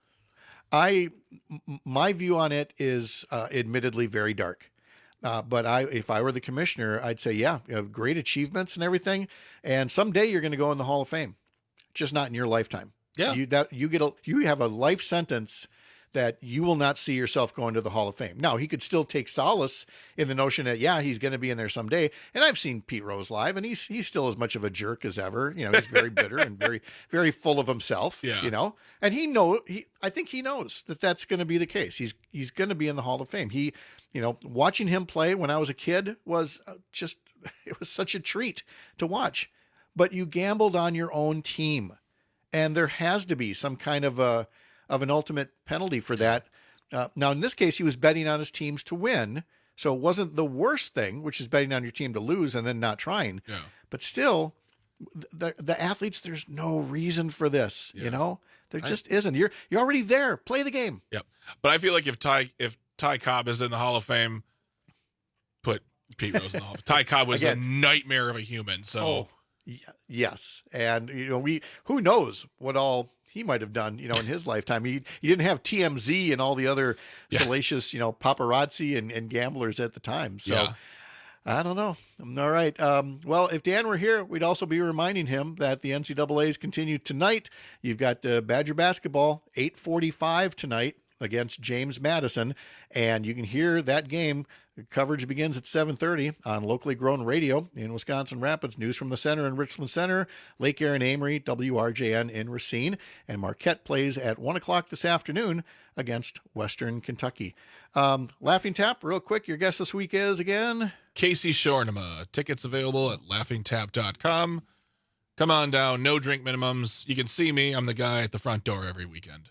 I m- my view on it is uh, admittedly very dark. Uh, but I, if I were the commissioner, I'd say, yeah, you know, great achievements and everything. And someday you're going to go in the Hall of Fame, just not in your lifetime. Yeah. You, that you get a, you have a life sentence that you will not see yourself going to the Hall of Fame. Now, he could still take solace in the notion that, yeah, he's going to be in there someday. And I've seen Pete Rose live, and he's he's still as much of a jerk as ever. You know, he's very bitter and very, very full of himself, Yeah. you know. And he know he I think he knows that that's going to be the case. He's he's going to be in the Hall of Fame. He, you know, watching him play when I was a kid was uh, just, it was such a treat to watch. But you gambled on your own team, and there has to be some kind of a, of an ultimate penalty for that. Uh, now, in this case, he was betting on his teams to win. So it wasn't the worst thing, which is betting on your team to lose and then not trying. Yeah. But still, the the athletes, there's no reason for this, you know? There I- just isn't. You're you're already there. Play the game. Yep. But I feel like if Ty if Ty Cobb is in the Hall of Fame, put Pete Rose in the Hall of Fame. Ty Cobb was a Again. nightmare of a human. So Oh, y- yes. And, you know, we, who knows what all he might have done, you know, in his lifetime. He, he didn't have T M Z and all the other Yeah. salacious, you know, paparazzi and, and gamblers at the time. So Yeah. I don't know. All right. Um, well, if Dan were here, we'd also be reminding him that the N C double A's continue tonight. You've got uh, Badger basketball, eight forty-five tonight against James Madison. And you can hear that game. Coverage begins at seven thirty on locally grown radio in Wisconsin Rapids. News from the Center in Richland Center, Lake Erin Amory, W R J N in Racine. And Marquette plays at one o'clock this afternoon against Western Kentucky. Um, Laughing Tap, real quick, your guest this week is again? Casey Shornema. Tickets available at laughing tap dot com. Come on down. No drink minimums. You can see me. I'm the guy at the front door every weekend.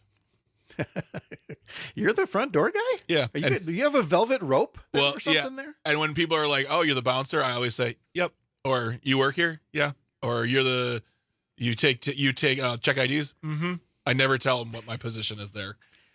You're the front door guy? Yeah. Are you, and- do you have a velvet rope there well, or something yeah. there? And when people are like, "Oh, you're the bouncer," I always say, "Yep." Or "You work here?" Yeah. Or "You're the you take t- you take uh, check I Ds?" Mm-hmm. I never tell them what my position is there.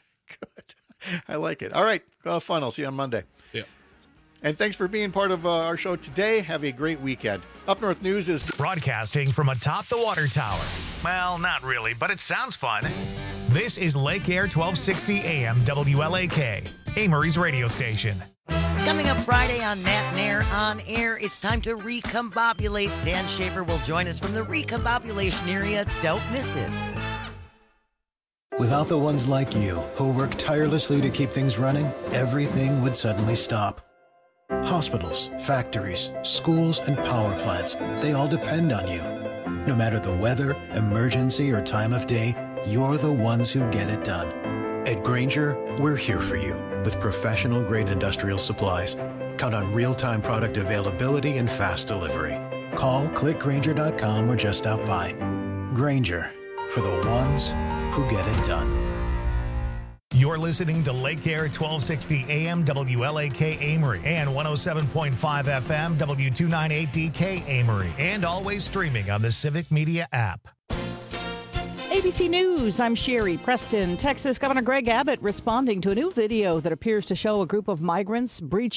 I like it. All right. Well, fun. I'll see you on Monday. Yeah. And thanks for being part of uh, our show today. Have a great weekend. Up North News is Broadcasting from atop the water tower. Well, not really, but it sounds fun. This is Lake Air twelve sixty A M W L A K, Amory's radio station. Coming up Friday on Matt Nair on Air, it's time to recombobulate. Dan Schaefer will join us from the recombobulation area. Don't miss it. Without the ones like you, who work tirelessly to keep things running, everything would suddenly stop. Hospitals, factories, schools, and power plants, they all depend on you. No matter the weather, emergency, or time of day, you're the ones who get it done. At Grainger, we're here for you with professional-grade industrial supplies. Count on real-time product availability and fast delivery. Call, click Grainger dot com, or just stop by. Grainger, for the ones who get it done. You're listening to Lake Air twelve sixty A M W L A K Amory and one oh seven point five F M W two ninety-eight D K Amory, and always streaming on the Civic Media app. A B C News, I'm Sherry Preston. Texas Governor Greg Abbott responding to a new video that appears to show a group of migrants breaching